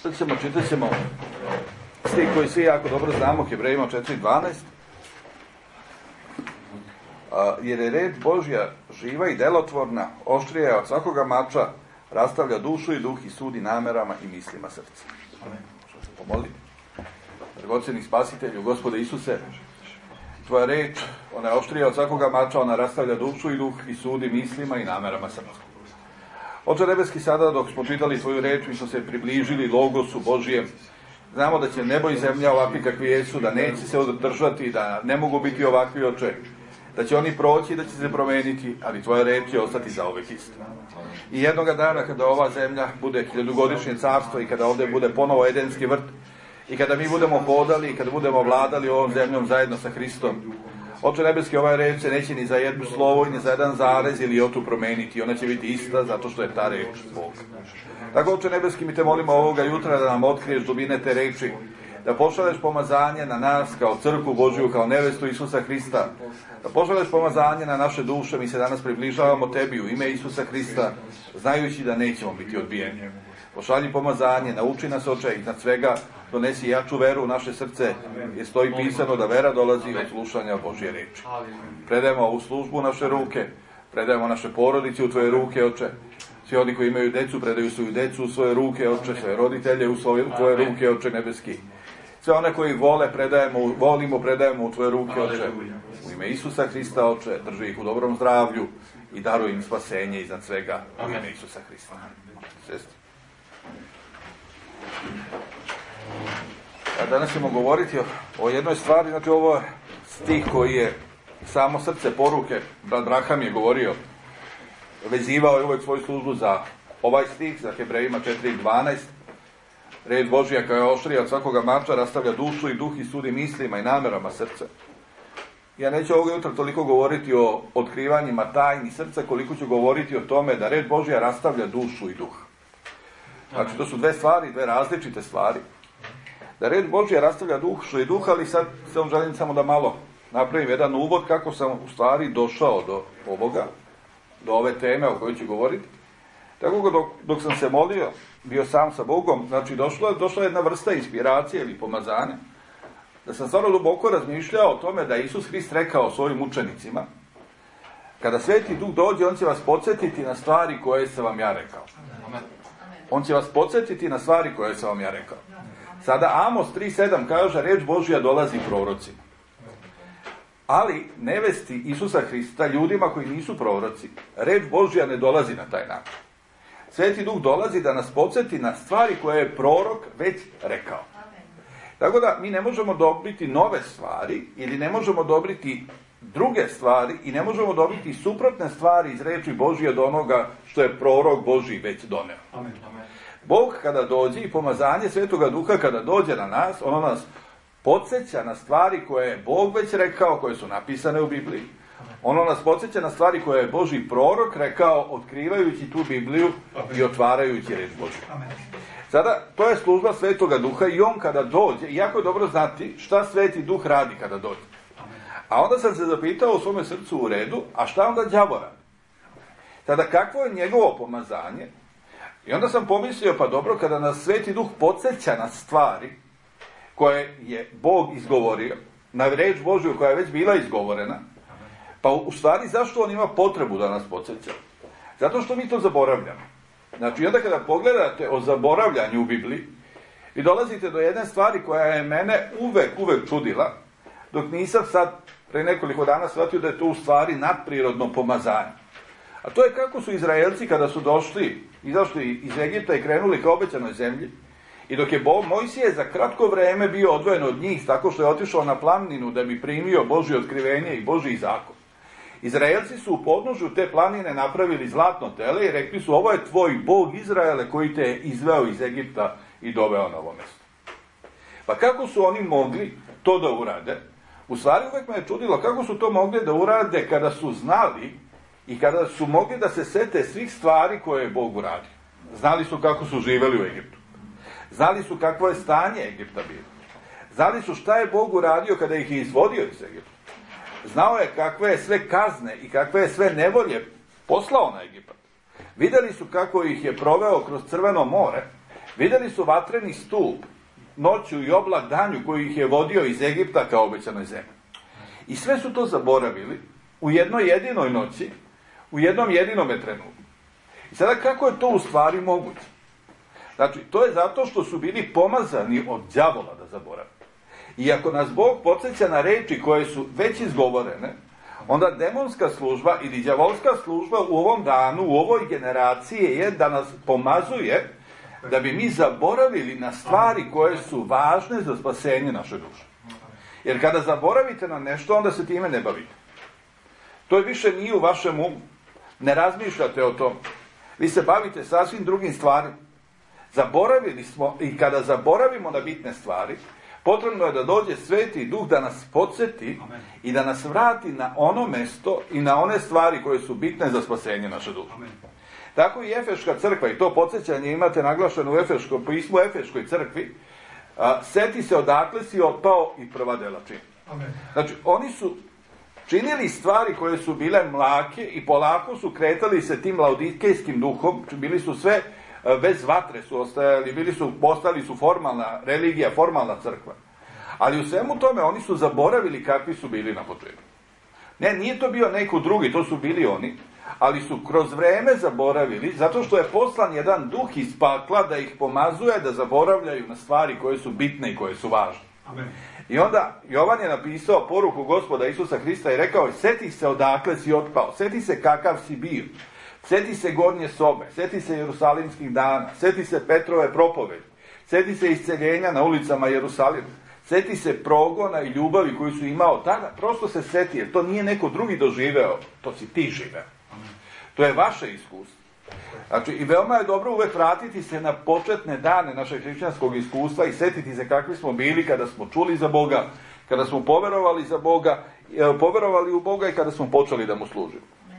Čitat ćemo stih koji svi jako dobro znamo, Hebrejima 4.12. Jer je reč Božja živa i delotvorna, oštrija je od svakoga mača, rastavlja dušu i duh i sudi namerama i mislima srca. Što se pomoli? Dragocjeni spasitelju, Gospode Isuse, tvoja reč, ona je oštrija od svakoga mača, ona rastavlja dušu i duh i sudi mislima i namerama srca. Oče nebeski, sada dok smo čitali tvoju reč, mi smo se približili Logosu Božijem. Znamo da će nebo i zemlja ovakvi kakvi jesu, da neće se održati, da ne mogu biti ovakvi, Oče, da će oni proći, da će se promeniti, ali tvoja reč će ostati zauvek ista. I jednoga dana kada ova zemlja bude 1000-godišnje carstvo i kada ovdje bude ponovo Edenski vrt i kada mi budemo hodali i kada budemo vladali ovom zemljom zajedno sa Hristom, Oče nebeski, ova reč se neće ni za jedno slovo i ni za jedan zarez ili otu promeniti. Ona će biti ista zato što je ta reč Bog. Tako, Oče nebeski, mi te molimo ovoga jutra da nam otkriješ dubine te reči, da pošalješ pomazanje na nas kao crkvu Božju, kao nevestu Isusa Hrista, da pošalješ pomazanje na naše duše. Mi se danas približavamo tebi u ime Isusa Hrista, znajući da nećemo biti odbijeni. Pošalji pomazanje, nauči nas, Oče, iznad svega donesi jaču veru u naše srce, jer stoji pisano da vera dolazi od slušanja Božje reči. Predajemo ovu službu u naše ruke, predajemo naše porodice u tvoje ruke, Oče. Svi oni koji imaju decu, predaju svoju decu u svoje ruke, Oče, svoje roditelje u tvoje ruke, Oče nebeski. Sve one koji volimo, predajemo u tvoje ruke, Oče. U ime Isusa Hrista, Oče, drži ih u dobrom zdravlju i daruj im spasenje iznad svega u ime Isusa Hrista. Sestri. Danas ćemo govoriti o jednoj stvari, znači ovo je stih koji je samo srce poruke. Brat Braham je govorio, vezivao je uvijek svoju službu za ovaj stih, za Hebrejima 4.12. Reč Božja koja je oštrija od svakoga mača, rastavlja dušu i duh i sudi mislima i namerama srca. Ja neću ovoga jutra toliko govoriti o otkrivanjima tajni srca, koliko ću govoriti o tome da reč Božja rastavlja dušu i duh. Znači, to su dve stvari, dve različite stvari. Da reč Božja rastavlja dušu i duh, ali sad želim samo da malo napravim jedan uvod kako sam u stvari došao do ovoga, do ove teme o kojoj ću govoriti. Tako dok sam se molio, bio sam sa Bogom, znači došla je jedna vrsta inspiracije ili pomazanja, da sam stvarno duboko razmišljao o tome da Isus Hrist rekao svojim učenicima, kada Sveti Duh dođe, on će vas podsjetiti na stvari koje sam vam ja rekao. On će vas podsjetiti na stvari koje sam vam ja rekao. Sada Amos 3.7 kaže, reč Božja dolazi prorocima. Ali nevesti Isusa Hrista, ljudima koji nisu proroci, reč Božja ne dolazi na taj način. Sveti Duh dolazi da nas podsjeti na stvari koje je prorok već rekao. Tako da mi ne možemo dobiti nove stvari ili ne možemo dobiti druge stvari i ne možemo dobiti suprotne stvari iz reči Božje od onoga što je prorok Božji već doneo. Amen. Bog kada dođe i pomazanje Svetoga Duha kada dođe na nas, ono nas podsjeća na stvari koje je Bog već rekao, koje su napisane u Bibliji. Ono nas podsjeća na stvari koje je Božji prorok rekao, otkrivajući tu Bibliju i otvarajući reč Božju. Sada, to je služba Svetoga Duha i on kada dođe, jako je dobro znati šta Sveti Duh radi kada dođe. A onda sam se zapitao u svome srcu u redu, a šta onda đavo radi? Sada, kakvo je njegovo pomazanje? I onda sam pomislio, pa dobro, kada nas Sveti Duh podsjeća na stvari koje je Bog izgovorio, na reč Božju koja je već bila izgovorena, pa u stvari zašto on ima potrebu da nas podsjeća? Zato što mi to zaboravljamo. Znači, onda kada pogledate o zaboravljanju u Bibliji, vi dolazite do jedne stvari koja je mene uvek čudila, dok nisam sad pre nekoliko dana shvatio da je to u stvari nadprirodno pomazanje. A to je kako su Izraelci kada su izašli iz Egipta i krenuli ka obećanoj zemlji, i dok je Mojsije za kratko vreme bio odvojen od njih tako što je otišao na planinu da bi primio Božje otkrivenje i Božji zakon. Izraelci su u podnožju te planine napravili zlatno tele i rekli su, ovo je tvoj Bog Izraele koji te je izveo iz Egipta i doveo na ovo mjesto. Pa kako su oni mogli to da urade? U stvari uvek me je čudilo kako su to mogli da urade kada su znali i kada su mogli da se sete svih stvari koje je Bog uradio. Znali su kako su živeli u Egiptu. Znali su kakvo je stanje Egipta bilo. Znali su šta je Bog uradio kada ih je izvodio iz Egipta. Znao je kakve je sve kazne i kakve je sve nevolje poslao na Egipat. Vidjeli su kako ih je proveo kroz Crveno more, Vidjeli su vatreni stup noću i oblak danju koji ih je vodio iz Egipta kao obećanoj zemlji. I sve su to zaboravili u jednoj jedinoj noći, u jednom jedinome trenutku. I sada kako je to u stvari moguće? Znači, to je zato što su bili pomazani od đavola da zaborave. I ako nas Bog podsjeća na reči koje su već izgovorene, onda demonska služba ili đavolska služba u ovom danu, u ovoj generaciji je da nas pomazuje da bi mi zaboravili na stvari koje su važne za spasenje naše duše. Jer kada zaboravite na nešto, onda se time ne bavite. To je više nije u vašem umu. Ne razmišljate o tom. Vi se bavite sasvim drugim stvarima. Zaboravili smo, i kada zaboravimo na bitne stvari, potrebno je da dođe Sveti Duh da nas podsjeti i da nas vrati na ono mesto i na one stvari koje su bitne za spasenje naše duše. Tako i Efeška crkva, i to podsjećanje imate naglašeno u Efeškom pismu Efeškoj crkvi, seti se odakle si otpao i prva dela čini. Znači, oni su činili stvari koje su bile mlake i polako su kretali se tim laodikejskim duhom, bili su sve bez vatre su ostajali, postali su formalna religija, formalna crkva. Ali u svemu tome oni su zaboravili kakvi su bili na početku. Ne, nije to bio neko drugi, to su bili oni, ali su kroz vreme zaboravili, zato što je poslan jedan duh iz pakla da ih pomazuje da zaboravljaju na stvari koje su bitne i koje su važne. Amen. I onda Jovan je napisao poruku Gospoda Isusa Hrista i rekao: sjeti se odakle si otpao, sjeti se kakav si bio, sjeti se gornje sobe, sjeti se Jerusalimskih dana, sjeti se Petrove propovedi, sjeti se isceljenja na ulicama Jerusalima, sjeti se progona i ljubavi koju su imao tada. Prosto se sjeti, jer to nije neko drugi doživeo, to si ti živeo. To je vaše iskustvo. Znači, i veoma je dobro uvek vratiti se na početne dane našeg hrišćanskog iskustva i sjetiti se kakvi smo bili kada smo čuli za Boga, kada smo poverovali u Boga i kada smo počeli da mu služimo.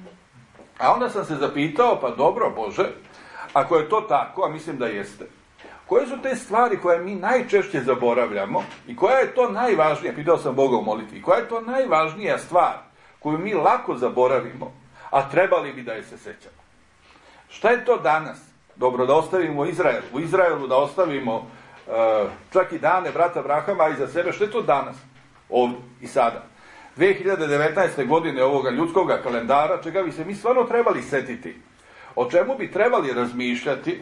A onda sam se zapitao, pa dobro Bože, ako je to tako, a mislim da jeste, koje su te stvari koje mi najčešće zaboravljamo i koja je to najvažnija, pitao sam Boga u molitvi, koja je to najvažnija stvar koju mi lako zaboravimo, a trebali bi da je se sećamo? Šta je to danas? Dobro, da ostavimo Izrael. U Izraelu da ostavimo čak i dane brata Abrahama iza sebe. Šta je to danas? Ovdje i sada. 2019. godine ovoga ljudskoga kalendara, čega bi se mi stvarno trebali setiti. O čemu bi trebali razmišljati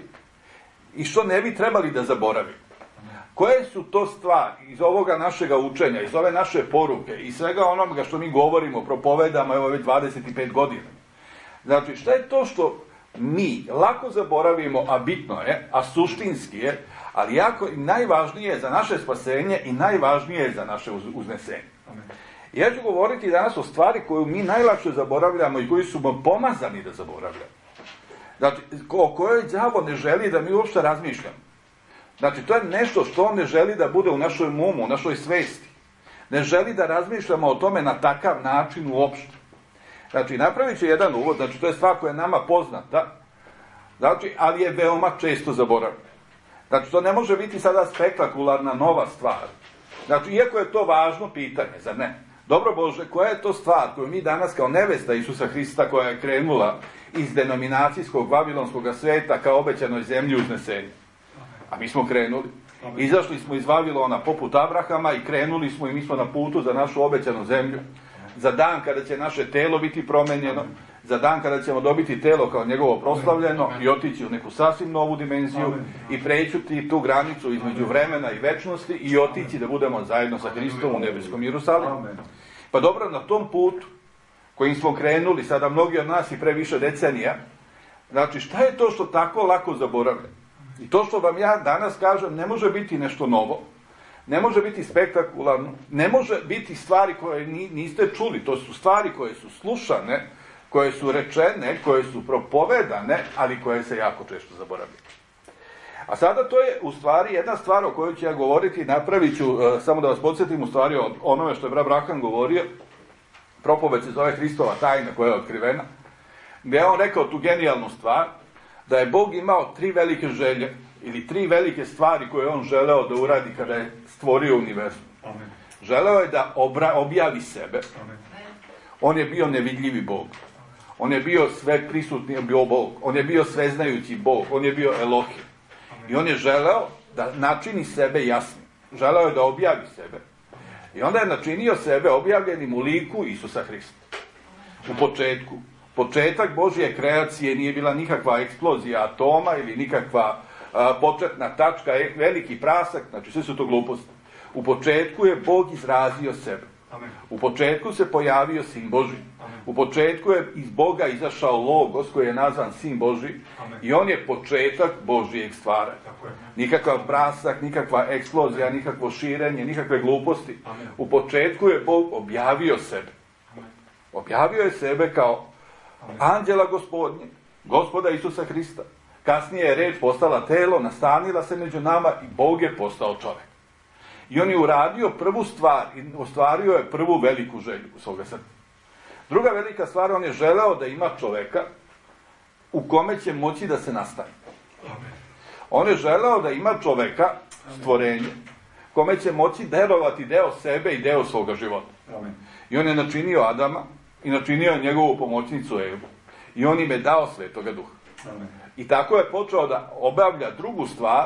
i što ne bi trebali da zaboravimo. Koje su to stvari iz ovoga našega učenja, iz ove naše poruke i svega onoga što mi govorimo, propovedamo, evo već 25 godina. Znači, šta je to što mi lako zaboravimo, a bitno je, a suštinski je, ali jako i najvažnije je za naše spasenje i najvažnije je za naše uznesenje. Ja ću govoriti danas o stvari koju mi najlakše zaboravljamo i koji su pomazani da zaboravljamo. Znači, o kojoj đavo ne želi da mi uopšte razmišljamo. Znači, to je nešto što on ne želi da bude u našoj umu, u našoj svesti. Ne želi da razmišljamo o tome na takav način uopšte. Znači, napravit će jedan uvod, znači, to je stvar koja je nama poznata, znači, ali je veoma često zaboravljena. Znači, to ne može biti sada spektakularna nova stvar. Znači, iako je to važno pitanje, zar ne? Dobro Bože, koja je to stvar koju mi danas kao nevesta Isusa Hrista koja je krenula iz denominacijskog vavilonskog sveta kao obećanoj zemlji uznesenja? A mi smo krenuli. Izašli smo iz Vavilona poput Abrahama i krenuli smo i mi smo na putu za našu obećanu zemlju. Za dan kada će naše telo biti promenjeno, za dan kada ćemo dobiti telo kao njegovo proslavljeno i otići u neku sasvim novu dimenziju i prećuti tu granicu između vremena i večnosti i otići da budemo zajedno sa Hristom u nebeskom Jerusalimu. Pa dobro, na tom putu kojim smo krenuli, sada mnogi od nas i pre više decenija, znači šta je to što tako lako zaboravljamo? I to što vam ja danas kažem ne može biti nešto novo, ne može biti spektakularno, ne može biti stvari koje niste čuli, to su stvari koje su slušane, koje su rečene, koje su propovedane, ali koje se jako često zaboravljaju. A sada to je u stvari jedna stvar o kojoj ću ja govoriti, napravit ću, samo da vas podsjetim u stvari o onome što je brat Braham govorio, propoved se zove Hristova tajna koja je otkrivena, gdje je on rekao tu genijalnu stvar, da je Bog imao 3 velike želje, ili 3 velike stvari koje on želeo da uradi kada je stvorio univerzum. Amen. Želeo je da objavi sebe. Amen. On je bio nevidljivi Bog. On je bio sve prisutni bio Bog. On je bio sveznajući Bog. On je bio Elohim. I on je želeo da načini sebe jasnim. Želeo je da objavi sebe. I onda je načinio sebe objavljenim u liku Isusa Hrista. U početku. Početak Božje kreacije nije bila nikakva eksplozija atoma ili nikakva početna tačka, veliki prasak, znači sve su to gluposti. U početku je Bog izrazio sebe. Amen. U početku se pojavio Sin Božji. Amen. U početku je iz Boga izašao Logos koji je nazvan Sin Božji. Amen. I on je početak Božjeg stvaranja. Nikakav prasak, nikakva eksplozija, nikakvo širenje, nikakve gluposti. Amen. U početku je Bog objavio sebe. Amen. Objavio je sebe kao anđela Gospodnje, Gospoda Isusa Hrista. Kasnije je reč postala telo, nastanila se među nama i Bog je postao čovjek. I on je uradio prvu stvar i ostvario je prvu veliku želju u svoga srca. Druga velika stvar, on je želeo da ima čovjeka u kome će moći da se nastane. On je želeo da ima čovjeka, stvorenje, kome će moći darovati deo sebe i deo svoga života. I on je načinio Adama i načinio njegovu pomoćnicu Evu. I on im je dao Svetoga Duha. I tako je počeo da obavlja drugu stvar,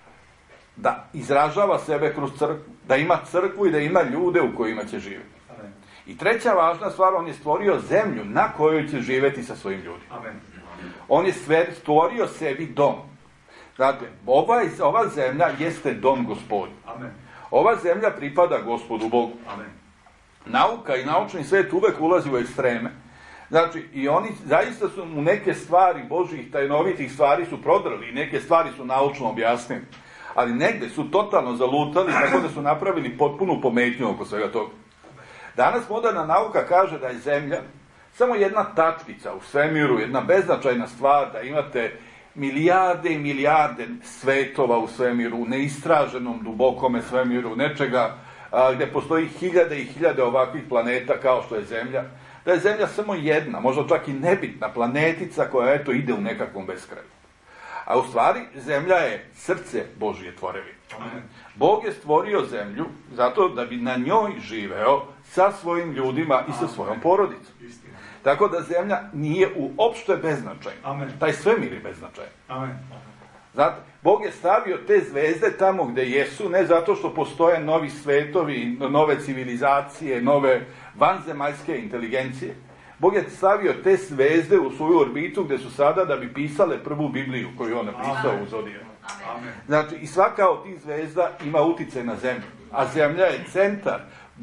da izražava sebe kroz crkvu, da ima crkvu i da ima ljude u kojima će živjeti. I treća važna stvar, on je stvorio zemlju na kojoj će živjeti sa svojim ljudima. On je stvorio sebi dom. Znate, ova zemlja jeste dom Gospodnji. Ova zemlja pripada Gospodu Bogu. Nauka i naučni svijet uvek ulazi u ekstreme. Znači, i oni zaista su u neke stvari Božjih tajnovitih stvari su prodrli i neke stvari su naučno objasnili. Ali negde su totalno zalutali, tako da su napravili potpunu pometnju oko svega toga. Danas moderna nauka kaže da je zemlja samo jedna tačkica u svemiru, jedna beznačajna stvar, da imate milijarde i milijarde svetova u svemiru, u neistraženom, dubokome svemiru, nečega gdje postoji hiljade i hiljade ovakvih planeta kao što je Zemlja, da je Zemlja samo jedna, možda čak i nebitna planetica koja eto ide u nekakvom beskraju. A u stvari Zemlja je srce Božje tvorevine. Bog je stvorio Zemlju zato da bi na njoj živeo sa svojim ljudima i sa svojom porodicom. Tako da Zemlja nije uopšte beznačajna. Taj svemir je beznačajan. Znate, Bog je stavio te zvezde tamo gde jesu, ne zato što postoje novi svetovi, nove civilizacije, nove vanzemaljske inteligencije. Bog je stavio te zvezde u svoju orbitu gde su sada da bi pisale prvu Bibliju koju on napisao u Zodijaku. Znači, i svaka od tih zvezda ima uticaj na Zemlju. A Zemlja je centar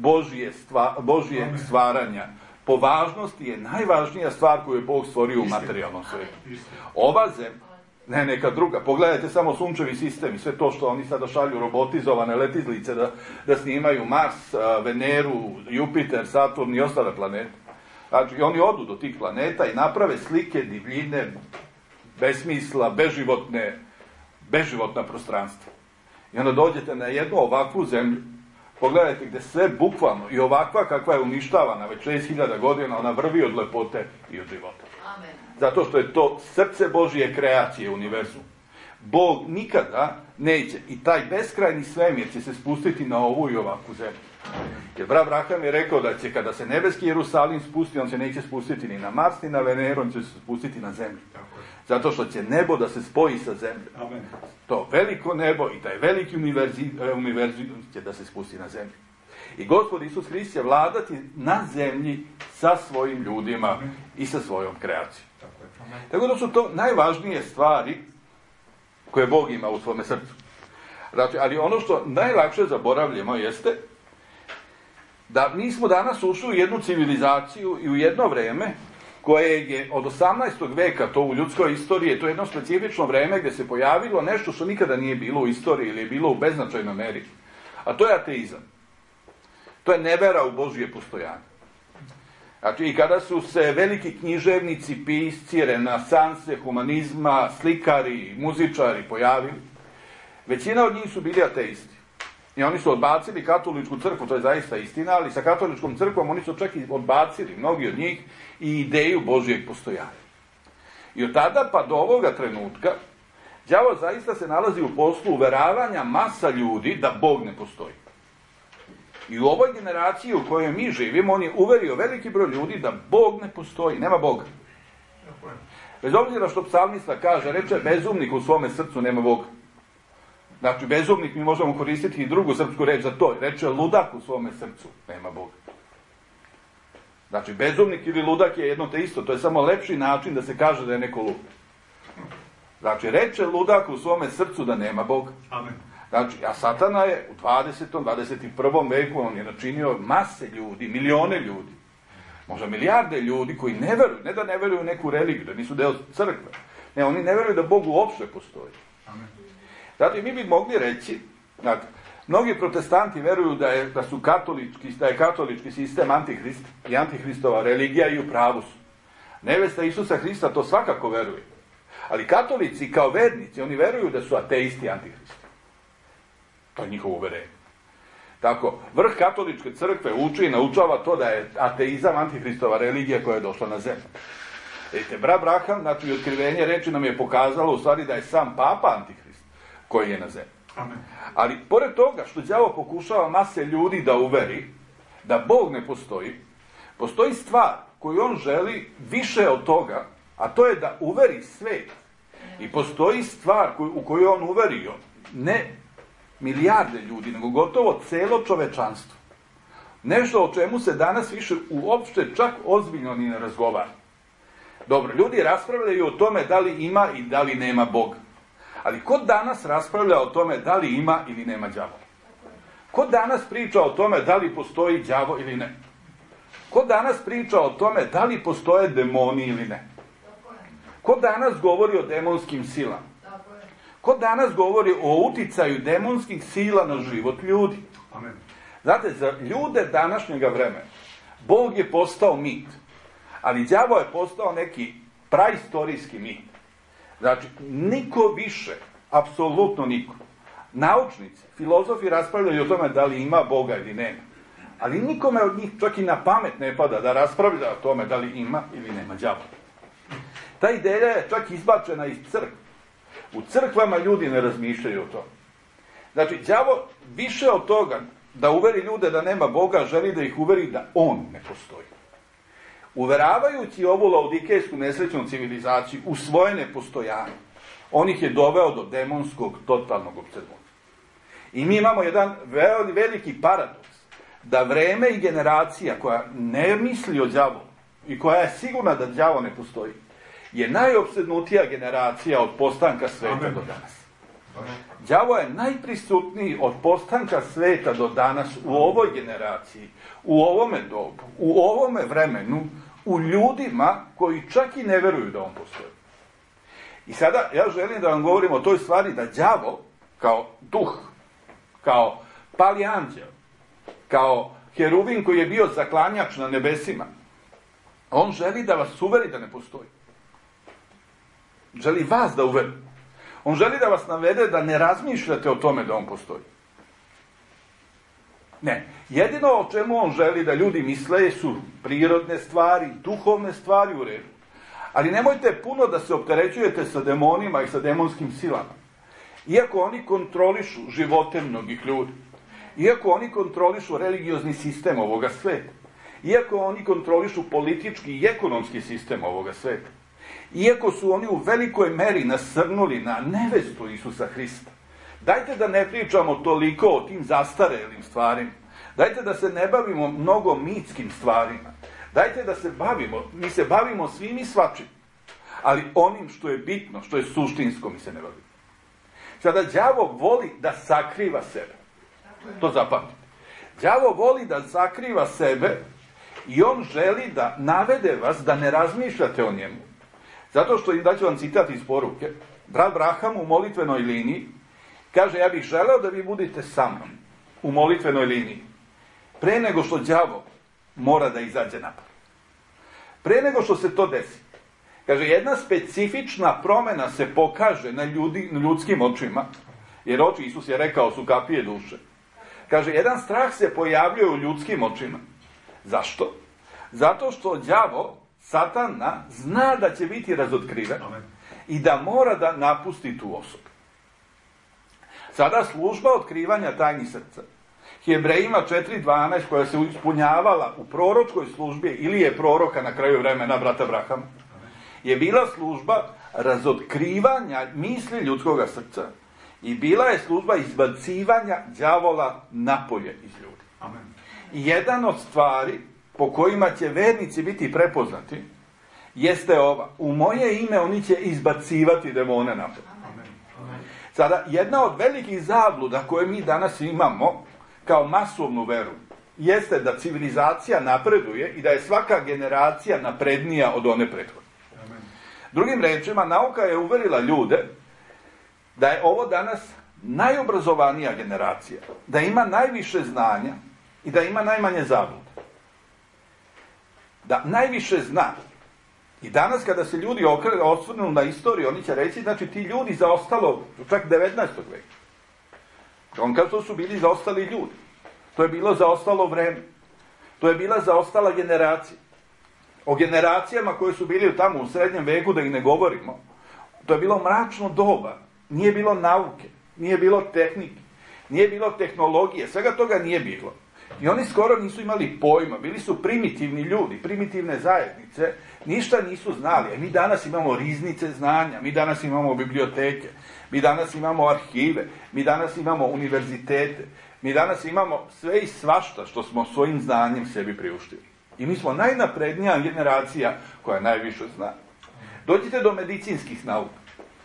Božjeg stvaranja. Po važnosti je najvažnija stvar koju je Bog stvorio u materijalnom svijetu. Ova Zemlja, ne neka druga. Pogledajte samo sunčevi sistem i sve to što oni sada šalju robotizovane letizlice da snimaju Mars, Veneru, Jupiter, Saturn i ostale planete. Znači, oni odu do tih planeta i naprave slike divljine, besmisla, beživotna prostranstva. I onda dođete na jednu ovakvu zemlju, pogledajte gdje sve bukvalno i ovakva kakva je uništavana već 6000 godina, ona vrvi od lepote i od života. Amen. Zato što je to srce Božje kreacije u univerzumu. Bog nikada neće i taj beskrajni svemir će se spustiti na ovu i ovakvu zemlju. Jer brat Abraham je rekao da će kada se nebeski Jerusalim spusti, on se neće spustiti ni na Mars ni na Veneru, on će se spustiti na zemlju. Zato što će nebo da se spoji sa zemljom. To veliko nebo i taj veliki univerzum će da se spusti na zemlju. I Gospod Isus Hrist će vladati na zemlji sa svojim ljudima i sa svojom kreacijom. Tako da su to najvažnije stvari koje Bog ima u svome srcu. Znači, ali ono što najlakše zaboravljamo jeste da mi smo danas ušli u jednu civilizaciju i u jedno vreme koje je od 18. veka, to u ljudskoj istoriji, to je jedno specifično vreme gdje se pojavilo nešto što nikada nije bilo u istoriji ili je bilo u beznačajnoj meri. A to je ateizam. To je nevera u Božje postojanje. Znači, i kada su se veliki književnici, pisci, renesanse, humanizma, slikari, muzičari pojavili, većina od njih su bili ateisti. I oni su odbacili katoličku crkvu, to je zaista istina, ali sa katoličkom crkvom oni su čak i odbacili, mnogi od njih, i ideju Božjeg postojanja. I od tada pa do ovoga trenutka, đavo zaista se nalazi u poslu uveravanja masa ljudi da Bog ne postoji. I u ovoj generaciji u kojoj mi živimo, on je uverio veliki broj ljudi da Bog ne postoji, nema Boga. Bez obzira što psalmista kaže, reče bezumnik u svome srcu nema Boga. Znači, bezumnik mi možemo koristiti i drugu srpsku reč za to. Reče ludak u svome srcu, nema Boga. Znači, bezumnik ili ludak je jedno te isto. To je samo lepši način da se kaže da je neko lud. Znači, reče ludak u svome srcu da nema Boga. Amen. Znači, a Satana je u 20. 21. veku, on je načinio mase ljudi, milione ljudi, možda milijarde ljudi koji ne veruju, ne da ne veruju u neku religiju, da nisu deo crkve. Ne, oni ne veruju da Bog uopšte postoji. Amen. Zato mi bi mogli reći, znači, mnogi protestanti veruju da je katolički sistem antihrist i antihristova religija i u pravu su. Nevesta Isusa Hrista to svakako veruje. Ali katolici kao vernici, oni veruju da su ateisti i antihristi. To je njihovo uverenje. Tako, vrh katoličke crkve uči i naučava to da je ateizam antihristova religija koja je došla na zemlju. Vidite, brat Braham, znači otkrivenje reči nam je pokazalo u stvari da je sam papa antihrist koji je na zemlji. Amen. Ali, pored toga što đavo pokušava mase ljudi da uveri da Bog ne postoji, postoji stvar koju on želi više od toga, a to je da uveri svet. I postoji stvar u koju on uverio, ne milijarde ljudi, nego gotovo celo čovečanstvo. Nešto o čemu se danas više uopšte čak ozbiljno ni ne razgovara. Dobro, ljudi raspravljaju o tome da li ima i da li nema Boga. Ali ko danas raspravlja o tome da li ima ili nema đavo? Ko danas priča o tome da li postoji đavo ili ne? Ko danas priča o tome da li postoje demoni ili ne? Ko danas govori o demonskim silama? Ko danas govori o uticaju demonskih sila na život ljudi? Amen. Znate, za ljude današnjega vremena Bog je postao mit, ali đavo je postao neki praistorijski mit. Znači, niko više, apsolutno niko. Naučnici, filozofi raspravljaju o tome da li ima Boga ili nema. Ali nikome od njih čak i na pamet ne pada da raspravlja o tome da li ima ili nema đavo. Ta ideja je čak izbačena iz crkve. U crkvama ljudi ne razmišljaju o tome. Znači, đavo više od toga da uveri ljude da nema Boga, želi da ih uveri da on ne postoji. Uveravajući ovu laodikejsku nesrećnu civilizaciju u svoje nepostojanje, on ih je doveo do demonskog, totalnog opsednuća. I mi imamo jedan veliki paradoks, da vreme i generacija koja ne misli o đavu i koja je sigurna da đavo ne postoji, je najopsednutija generacija od postanka sveta do danas. Đavo je najprisutniji od postanka sveta do danas u ovoj generaciji, u ovome dobu, u ovome vremenu, u ljudima koji čak i ne veruju da on postoji. I sada ja želim da vam govorim o toj stvari da đavo, kao duh, kao pali anđel, kao heruvin koji je bio zaklanjač na nebesima, on želi da vas uveri da ne postoji. Želi vas da uveri. On želi da vas navede da ne razmišljate o tome da on postoji. Ne. Jedino o čemu on želi da ljudi misle su prirodne stvari, duhovne stvari u redu. Ali nemojte puno da se opterećujete sa demonima i sa demonskim silama. Iako oni kontrolišu živote mnogih ljudi. Iako oni kontrolišu religiozni sistem ovoga sveta. Iako oni kontrolišu politički i ekonomski sistem ovoga sveta. Iako su oni u velikoj meri nasrnuli na nevestu Isusa Hrista. Dajte da ne pričamo toliko o tim zastarelim stvarima. Dajte da se ne bavimo mnogo mitskim stvarima. Dajte da se bavimo, mi se bavimo svim i svačim. Ali onim što je bitno, što je suštinsko, mi se ne bavimo. Sada, đavo voli da sakriva sebe. To zapamtite. Đavo voli da sakriva sebe i on želi da navede vas da ne razmišljate o njemu. Zato što, daću vam citat iz poruke, brat Braham u molitvenoj liniji kaže, ja bih želeo da vi budete sa mnom u molitvenoj liniji. Pre nego što đavo mora da izađe napad. Pre nego što se to desi. Kaže, jedna specifična promena se pokaže na ljudskim očima, jer oči, Isus je rekao, su kapije duše. Kaže, jedan strah se pojavljuje u ljudskim očima. Zašto? Zato što đavo, Satana, zna da će biti razotkriven i da mora da napusti tu osobu. Sada služba otkrivanja tajnih srca, Hebrejima 4.12, koja se ispunjavala u proročkoj službi, ili je proroka na kraju vremena brata Brahama, je bila služba razotkrivanja misli ljudskog srca I bila je služba izbacivanja đavola napolje iz ljudi. Amen. I jedan od stvari po kojima će vernici biti prepoznati jeste ova: u moje ime oni će izbacivati demone napolje. Sada, jedna od velikih zabluda koje mi danas imamo kao masovnu veru jeste da civilizacija napreduje i da je svaka generacija naprednija od one prethodne. Drugim rečima, nauka je uverila ljude da je ovo danas najobrazovanija generacija, da ima najviše znanja i da ima najmanje zabluda. Da najviše zna. I danas kada se ljudi osvrnu na istoriju, oni će reći, znači ti ljudi zaostalo, čak 19. veka. On kaže, to su bili zaostali ljudi. To je bilo zaostalo vreme. To je bila zaostala generacija. O generacijama koje su bili tamo u srednjem veku, da ih ne govorimo, to je bilo mračno doba. Nije bilo nauke, nije bilo tehnike, nije bilo tehnologije, svega toga nije bilo. I oni skoro nisu imali pojma, bili su primitivni ljudi, primitivne zajednice, ništa nisu znali. Mi danas imamo riznice znanja, mi danas imamo biblioteke, mi danas imamo arhive, mi danas imamo univerzitete, mi danas imamo sve i svašta što smo svojim znanjem sebi priuštili. I mi smo najnaprednija generacija koja najviše zna. Dođite do medicinskih nauka.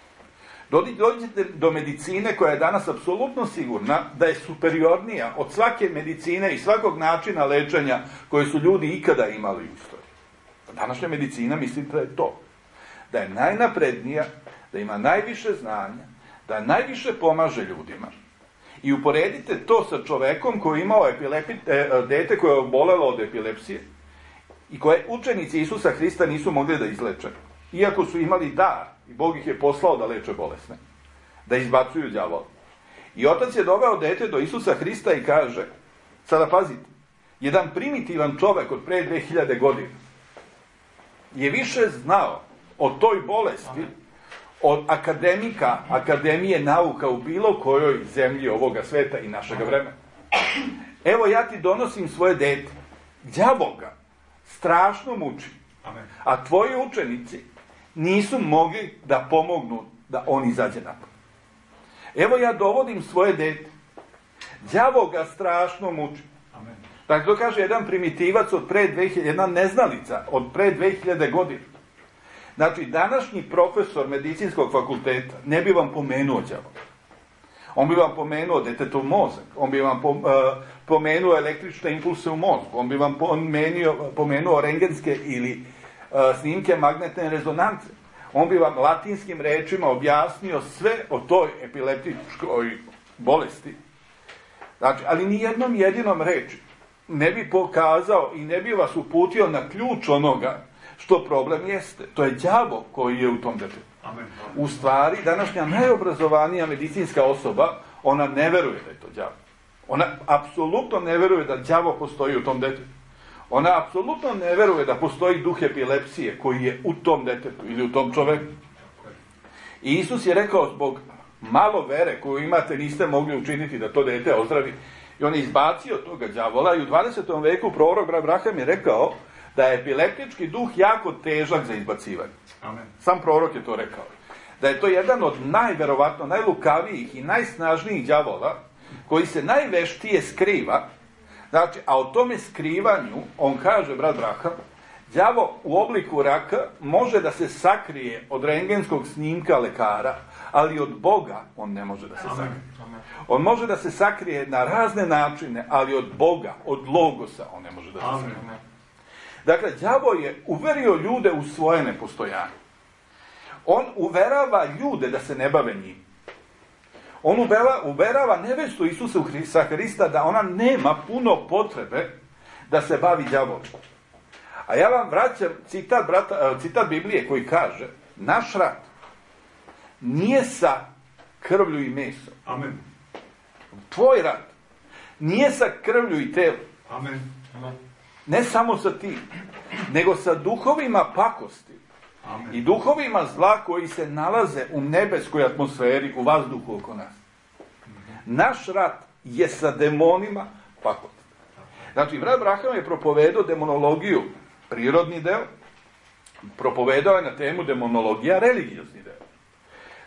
Dođite do medicine koja je danas apsolutno sigurna da je superiornija od svake medicine i svakog načina lečenja koje su ljudi ikada imali u istoriji. Današnja medicina, mislim da je to. Da je najnaprednija, da ima najviše znanja, da najviše pomaže ljudima. I uporedite to sa čovekom koji je imao dete koje je obolelo od epilepsije i koje učenici Isusa Hrista nisu mogli da izleče. Iako su imali dar i Bog ih je poslao da leče bolesne, da izbacuju đavola. I otac je doveo dete do Isusa Hrista i kaže, sada pazite, jedan primitivan čovek od pre 2000 godina je više znao o toj bolesti od akademika, akademije nauka u bilo kojoj zemlji ovoga sveta i našega vremena. Evo ja ti donosim svoje dete. Đavol ga strašno muči. A tvoji učenici nisu mogli da pomognu da on izađe napolje. Evo ja dovodim svoje dete. Đavol ga strašno muči. Dakle, to kaže jedan primitivac od pre 2000, jedna neznalica od pre 2000 godina. Znači, današnji profesor medicinskog fakulteta ne bi vam pomenuo đavola. On bi vam pomenuo detetov mozak, on bi vam pomenuo električne impulse u mozgu, on bi vam pomenuo rengenske ili snimke magnetne rezonance. On bi vam latinskim rečima objasnio sve o toj epileptičkoj bolesti. Znači, ali ni jednom jedinom reči ne bi pokazao i ne bi vas uputio na ključ onoga što problem jeste. To je đavo koji je u tom detetu. U stvari, današnja najobrazovanija medicinska osoba, ona ne veruje da je to đavo. Ona apsolutno ne veruje da đavo postoji u tom detetu. Ona apsolutno ne veruje da postoji duh epilepsije koji je u tom detetu ili u tom čoveku. I Isus je rekao, zbog malo vere koju imate niste mogli učiniti da to dete ozdravi. I on je izbacio toga đavola i u 20. veku prorok Abraham je rekao da je epileptički duh jako težak za izbacivanje. Amen. Sam prorok je to rekao. Da je to jedan od najverovatno najlukavijih i najsnažnijih đavola koji se najveštije skriva. Znači, a o tome skrivanju, on kaže, brat Braham, đavo u obliku raka može da se sakrije od rengenskog snimka lekara, ali od Boga on ne može da se sakrije. On može da se sakrije na razne načine, ali od Boga, od Logosa on ne može da se sakrije. Dakle, đavo je uverio ljude u svoje nepostojanje. On uverava ljude da se ne bave njim. On uverava nevestu Isusa Hrista da ona nema puno potrebe da se bavi đavolom. A ja vam vraćam citat Biblije koji kaže, naš rat nije sa krvlju i mesom. Amen. Tvoj rat nije sa krvlju i telom. Amen. Ne samo sa tim, nego sa duhovima pakosti. Amen. I duhovima zla koji se nalaze u nebeskoj atmosferi, u vazduhu oko nas. Naš rat je sa demonima pakosti. Znači, brat Braham je propovedao demonologiju, prirodni deo, propovedao je na temu demonologija, religiozni deo.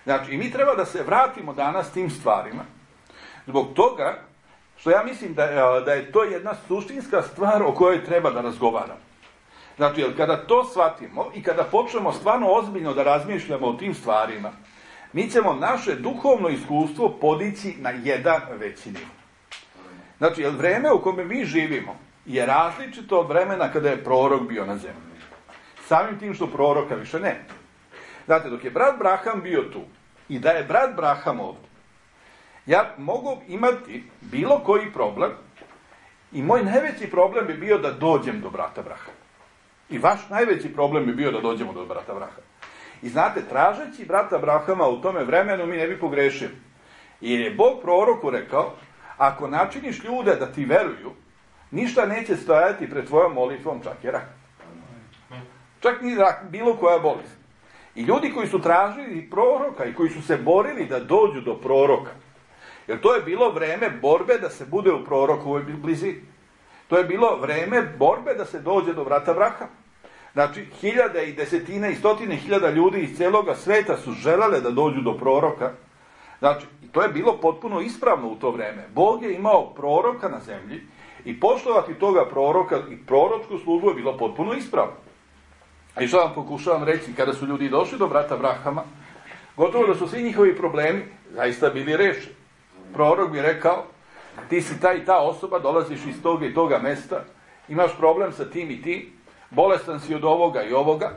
Znači, i mi treba da se vratimo danas tim stvarima, zbog toga što ja mislim da je to jedna suštinska stvar o kojoj treba da razgovaramo. Znači, jer kada to shvatimo i kada počnemo stvarno ozbiljno da razmišljamo o tim stvarima, mi ćemo naše duhovno iskustvo podići na jedan veći nivo. Znači, jer vreme u kome mi živimo je različito od vremena kada je prorok bio na zemlji. Samim tim što proroka više ne. Znate, dok je brat Braham bio tu i da je brat Braham ovdje, ja mogu imati bilo koji problem i moj najveći problem bi bio da dođem do brata Brahama. I vaš najveći problem bi bio da dođemo do brata Brahama. I znate, tražeći brata Brahama u tome vremenu mi ne bi pogrešili. Jer je Bog proroku rekao, ako načiniš ljude da ti veruju, ništa neće stojati pred tvojom molitvom, čak i rak. Čak ni rak, bilo koja bolest. I ljudi koji su tražili proroka i koji su se borili da dođu do proroka, jer to je bilo vreme borbe da se bude u prorokovoj blizini. To je bilo vreme borbe da se dođe do brata Brahama. Znači, hiljade i desetine i stotine hiljada ljudi iz cijeloga sveta su želele da dođu do proroka. Znači, to je bilo potpuno ispravno u to vreme. Bog je imao proroka na zemlji i poštovati toga proroka i proročku službu je bilo potpuno ispravno. I što vam pokušavam reći, kada su ljudi došli do brata Brahama, gotovo da su svi njihovi problemi zaista bili rešeni. Prorok bi rekao, ti si ta i ta osoba, dolaziš iz toga i toga mesta, imaš problem sa tim i tim, bolestan si od ovoga i ovoga.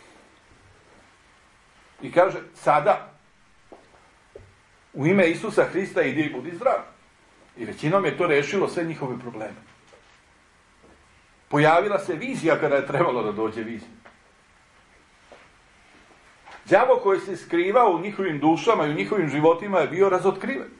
I kaže, sada, u ime Isusa Hrista idi i budi zdrav. I većinom je to rešilo sve njihove probleme. Pojavila se vizija kada je trebalo da dođe vizija. Đavo koji se skrivao u njihovim dušama i u njihovim životima je bio razotkriven.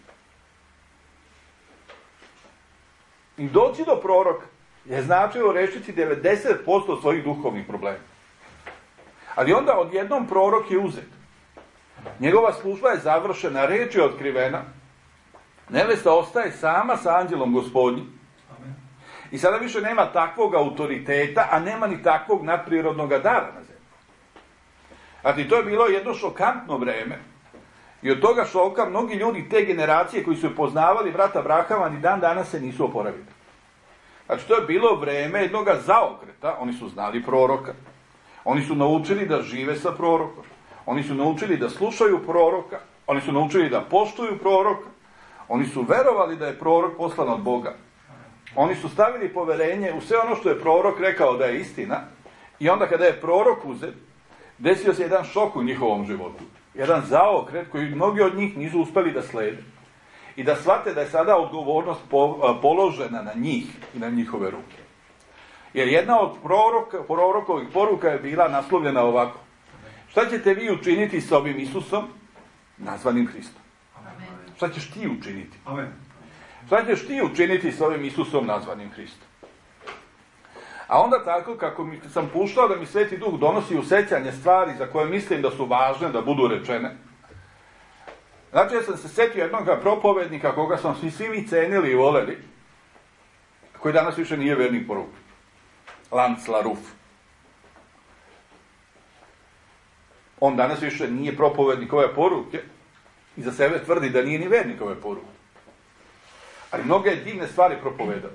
I doći do proroka je značilo rešiti 90% svojih duhovnih problema. Ali onda odjednom prorok je uzet. Njegova služba je završena, reč je otkrivena. Nevesta ostaje sama sa anđelom Gospodnjim. I sada više nema takvog autoriteta, a nema ni takvog nadprirodnog dara na zemlji. Znači, to je bilo jedno šokantno vreme. I od toga šoka mnogi ljudi te generacije koji su poznavali brata Brahama ni dan danas se nisu oporavili. Znači, to je bilo vreme jednog zaokreta. Oni su znali proroka. Oni su naučili da žive sa prorokom. Oni su naučili da slušaju proroka. Oni su naučili da poštuju proroka. Oni su verovali da je prorok poslan od Boga. Oni su stavili poverenje u sve ono što je prorok rekao da je istina. I onda kada je prorok uzet, desio se jedan šok u njihovom životu. Jedan zaokret koji mnogi od njih nisu uspeli da slede. I da shvate da je sada odgovornost položena na njih i na njihove ruke. Jer jedna od prorokovih poruka je bila naslovljena ovako. Šta ćete vi učiniti s ovim Isusom, nazvanim Hristom? Šta ćeš ti učiniti? Šta ćeš ti učiniti s ovim Isusom, nazvanim Hristom? A onda tako, kako sam puštao da mi Sveti Duh donosi u sećanje stvari za koje mislim da su važne da budu rečene. Znači, ja sam se setio jednog propovednika koga smo svi mi cenili i voleli, koji danas više nije vernik po ruku. Lance LaRouff. On danas više nije propovednik ove poruke i za sebe tvrdi da nije ni vernik ove poruke. Ali mnoge divne stvari propovedao.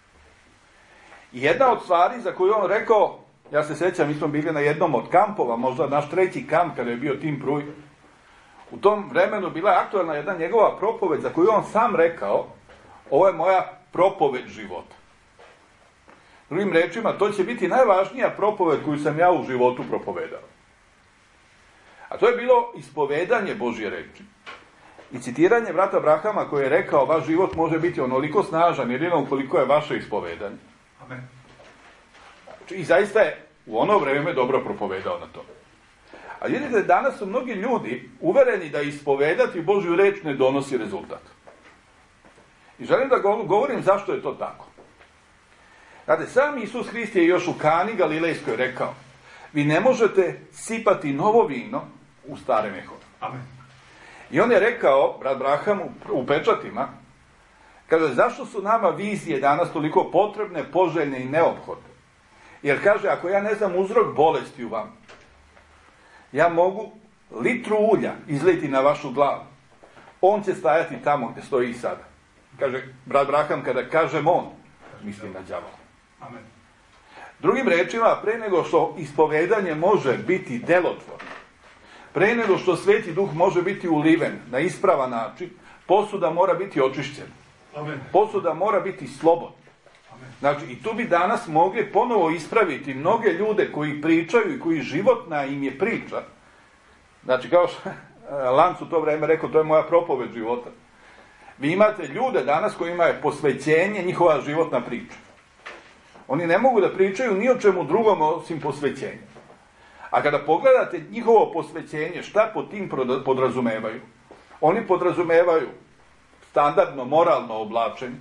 I jedna od stvari za koju on rekao, ja se sjećam, mi smo bili na jednom od kampova, možda naš treći kamp kada je bio Tim Pruj. U tom vremenu bila je aktualna jedna njegova propoved za koju on sam rekao, ovo je moja propoved života. Drugim rečima, to će biti najvažnija propoved koju sam ja u životu propovedao. A to je bilo ispovedanje Božje reči. I citiranje brata Brahama koji je rekao, vaš život može biti onoliko snažan, jedino ukoliko je vaše ispovedanje. Amen. I zaista je u ono vreme dobro propovedao na to. A vidite, danas su mnogi ljudi uvereni da ispovedati Božju reč ne donosi rezultat. I želim da govorim zašto je to tako. Znate, sam Isus Hrist je još u Kani Galilejskoj rekao, vi ne možete sipati novo vino u stare mehove. Amen. I on je rekao, brat Braham, u pečatima, kaže, zašto su nama vizije danas toliko potrebne, poželjne i neophodne? Jer kaže, ako ja ne znam uzrok bolesti u vam, ja mogu litru ulja izliti na vašu glavu, on će stajati tamo gdje stoji i sada. Kaže brat Braham, kada kažem on, mislim na đavola. Amen. Drugim rečima, pre nego što ispovedanje može biti delotvorno, pre nego što Sveti Duh može biti uliven na ispravan način, posuda mora biti očišćena. Amen. Posuda mora biti slobodna. Znači, i tu bi danas mogli ponovo ispraviti mnoge ljude koji pričaju i koji životna im je priča. Znači, kao što Lanc u to vreme rekao, to je moja propoved života. Vi imate ljude danas kojima je posvećenje njihova životna priča. Oni ne mogu da pričaju ni o čemu drugom osim posvećenja. A kada pogledate njihovo posvećenje, šta pod tim podrazumevaju? Oni podrazumevaju standardno, moralno oblačenje.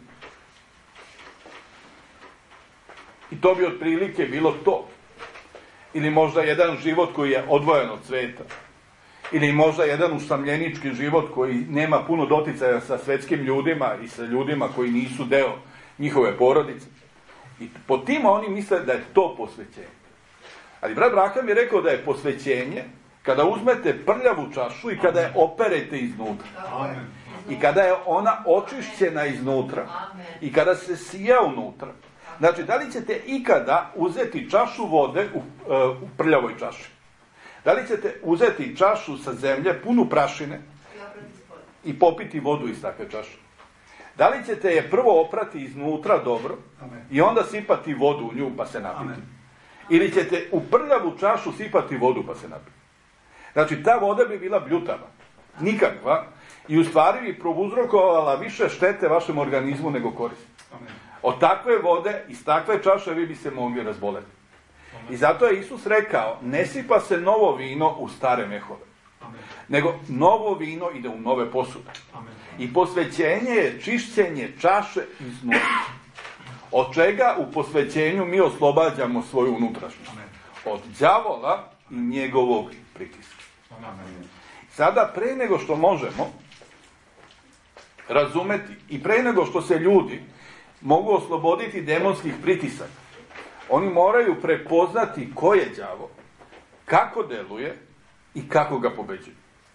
I to bi otprilike bilo to. Ili možda jedan život koji je odvojen od sveta. Ili možda jedan usamljenički život koji nema puno doticaja sa svetskim ljudima i sa ljudima koji nisu deo njihove porodice. I po tima oni misle da je to posvećenje. Ali brat Braham je rekao da je posvećenje kada uzmete prljavu čašu i kada je operete iznutra. Amen. I kada je ona očišćena iznutra. I kada se sija unutra. Znači, da li ćete ikada uzeti čašu vode u prljavoj čaši? Da li ćete uzeti čašu sa zemlje punu prašine i popiti vodu iz takve čaše? Da li ćete je prvo oprati iznutra dobro i onda sipati vodu u nju pa se napiti? Ili ćete u prljavu čašu sipati vodu pa se napiti? Znači, ta voda bi bila bljutava, nikakva, i u stvari bi prouzrokovala više štete vašem organizmu nego koristi. Od takve vode, iz takve čaše vi bi se mogli razboleti. I zato je Isus rekao, ne sipa se novo vino u stare mehove, nego novo vino ide u nove posude. I posvećenje je čišćenje čaše iznutra. Od čega u posvećenju mi oslobađamo svoju unutrašnjost? Od đavola i njegovog pritiska. Sada, pre nego što možemo razumeti i pre nego što se ljudi mogu osloboditi demonskih pritisaka, oni moraju prepoznati ko je đavo, kako deluje i kako ga pobeđuje.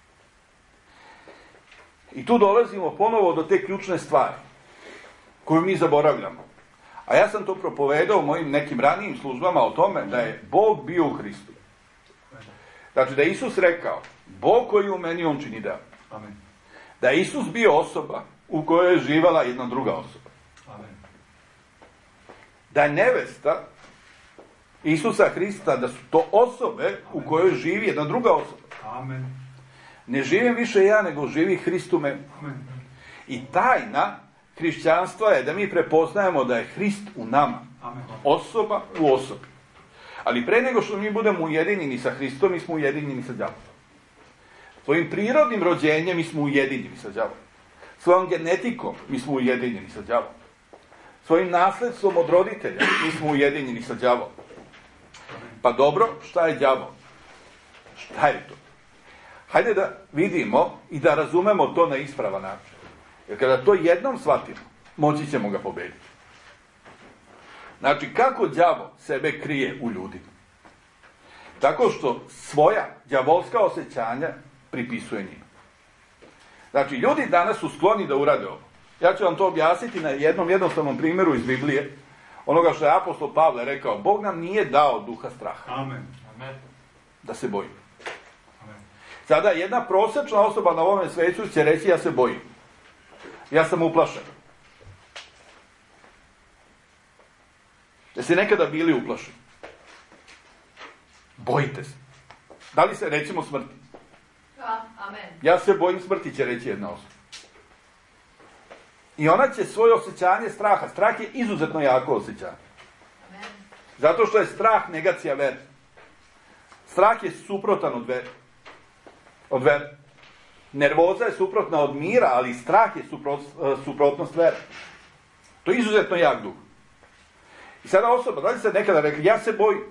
I tu dolazimo ponovo do te ključne stvari koju mi zaboravljamo. A ja sam to propovedao u mojim nekim ranijim službama o tome da je Bog bio u Hristu. Znači da je Isus rekao, Bog koji je u meni, on čini deo. Da je Isus bio osoba u kojoj je živala jedna druga osoba. Da je nevesta Isusa Hrista, da su to osobe u kojoj živi jedna druga osoba. Ne živim više ja, nego živi Hrist u meni. I tajna hrišćanstva je da mi prepoznajemo da je Hrist u nama. Osoba u osobi. Ali pre nego što mi budemo ujedinjeni sa Hristom, mi smo ujedinjeni sa đavolom. Svojim prirodnim rođenjem mi smo ujedinjeni sa đavolom. Svojom genetikom mi smo ujedinjeni sa đavolom. Svojim nasledstvom od roditelja mi smo ujedinjeni sa đavolom. Pa dobro, šta je đavol? Šta je to? Hajde da vidimo i da razumemo to na ispravan način. Jer kada to jednom shvatimo, moći ćemo ga pobediti. Znači, kako đavol sebe krije u ljudima? Tako što svoja đavolska osjećanja pripisuje njima. Znači, ljudi danas su skloni da urade ovo. Ja ću vam to objasniti na jednom jednostavnom primjeru iz Biblije, onoga što je apostol Pavle rekao, Bog nam nije dao duha straha. Amen. Da se bojimo. Sada jedna prosječna osoba na ovom svetu će reći, ja se bojim. Ja sam uplašen. Jeste nekada bili uplašeni? Bojite se. Da li se rećemo smrti? Amen. Ja se bojim smrti, će reći jedna osoba. I ona će svoje osjećanje straha. Strah je izuzetno jako osjećanje. Amen. Zato što je strah negacija vere. Strah je suprotan od vere. Nervoza je suprotna od mira, ali strah je suprotnost vere. To je izuzetno jak duh. I sada osoba, da li se nekada rekli, ja se bojim.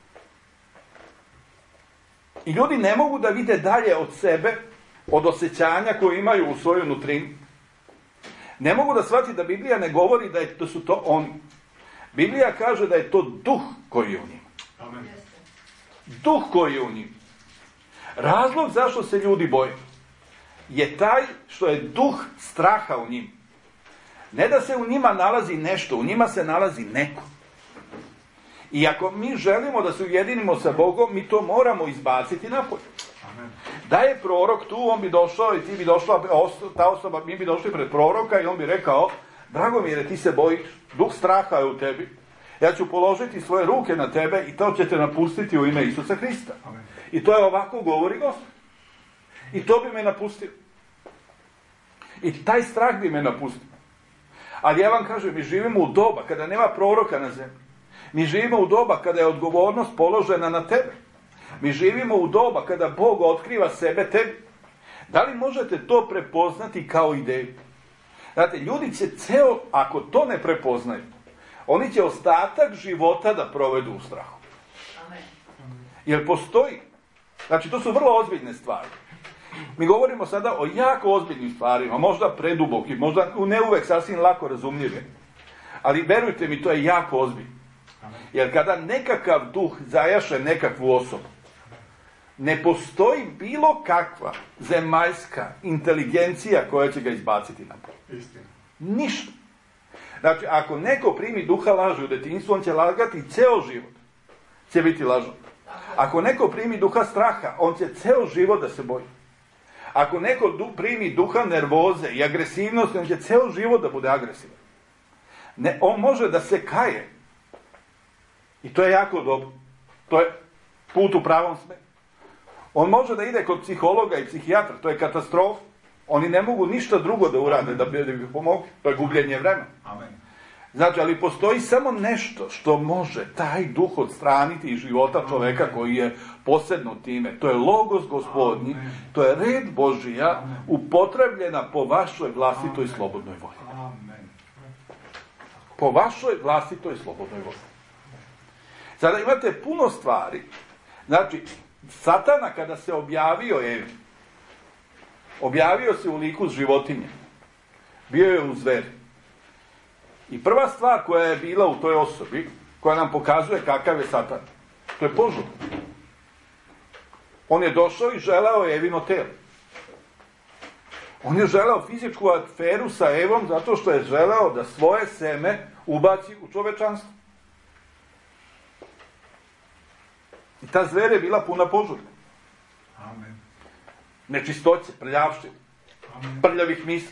I ljudi ne mogu da vide dalje od sebe, od osjećanja koje imaju u svojoj nutrini. Ne mogu da shvati da Biblija ne govori da su to oni. Biblija kaže da je to duh koji je u njima. Amen. Duh koji je u njima. Razlog zašto se ljudi boje je taj što je duh straha u njima. Ne da se u njima nalazi nešto, u njima se nalazi neko. I ako mi želimo da se ujedinimo sa Bogom, mi to moramo izbaciti napolje. Da je prorok tu, on bi došao i ti bi došla, ta osoba, mi bi došli pred proroka i on bi rekao, Dragomire, ti se bojiš, duh straha je u tebi, ja ću položiti svoje ruke na tebe i to ćete napustiti u ime Isusa Hrista. Amen. I to je ovako govori Gospod. I to bi me napustio. I taj strah bi me napustio. Ali ja vam kažem, mi živimo u doba kada nema proroka na zemlji. Mi živimo u doba kada je odgovornost položena na tebe. Mi živimo u doba kada Bog otkriva sebe tebi. Da li možete to prepoznati kao ideju? Znate, ljudi će ako to ne prepoznaju, oni će ostatak života da provedu u strahu. Amen. Jer postoji, znači to su vrlo ozbiljne stvari. Mi govorimo sada o jako ozbiljnim stvarima, možda predubokim, možda ne uvek sasvim lako razumljive. Ali verujte mi, to je jako ozbiljno. Jer kada nekakav duh zajaše nekakvu osobu, ne postoji bilo kakva zemaljska inteligencija koja će ga izbaciti napolje. Ništa. Znači, ako neko primi duha laži u detinjstvu, on će lagati ceo život. Će biti lažan. Ako neko primi duha straha, on će ceo život da se boji. Ako neko primi duha nervoze i agresivnosti, on će ceo život da bude agresivan. On može da se kaje. I to je jako dobro. To je put u pravom smeru. On može da ide kod psihologa i psihijatra, to je katastrofa. Oni ne mogu ništa drugo da urade da bi pomogli. To je gubljenje vremena. Amen. Znači, ali postoji samo nešto što može taj duh odstraniti iz života čoveka koji je posednut time. To je logos Gospodnji, to je red Božija upotrebljena po vašoj vlastitoj slobodnoj volji. Po vašoj vlastitoj slobodnoj volji. Sada imate puno stvari. Znači, Satana kada se objavio Evi, objavio se u liku životinje. Bio je u zveri. I prva stvar koja je bila u toj osobi, koja nam pokazuje kakav je Satan, to je požud. On je došao i želeo Evino telo. On je želeo fizičku aferu sa Evom zato što je želeo da svoje seme ubaci u čovečanstvo. I ta zver je bila puna požuda. Amen. Nečistoće, prljavštine, prljavih misli.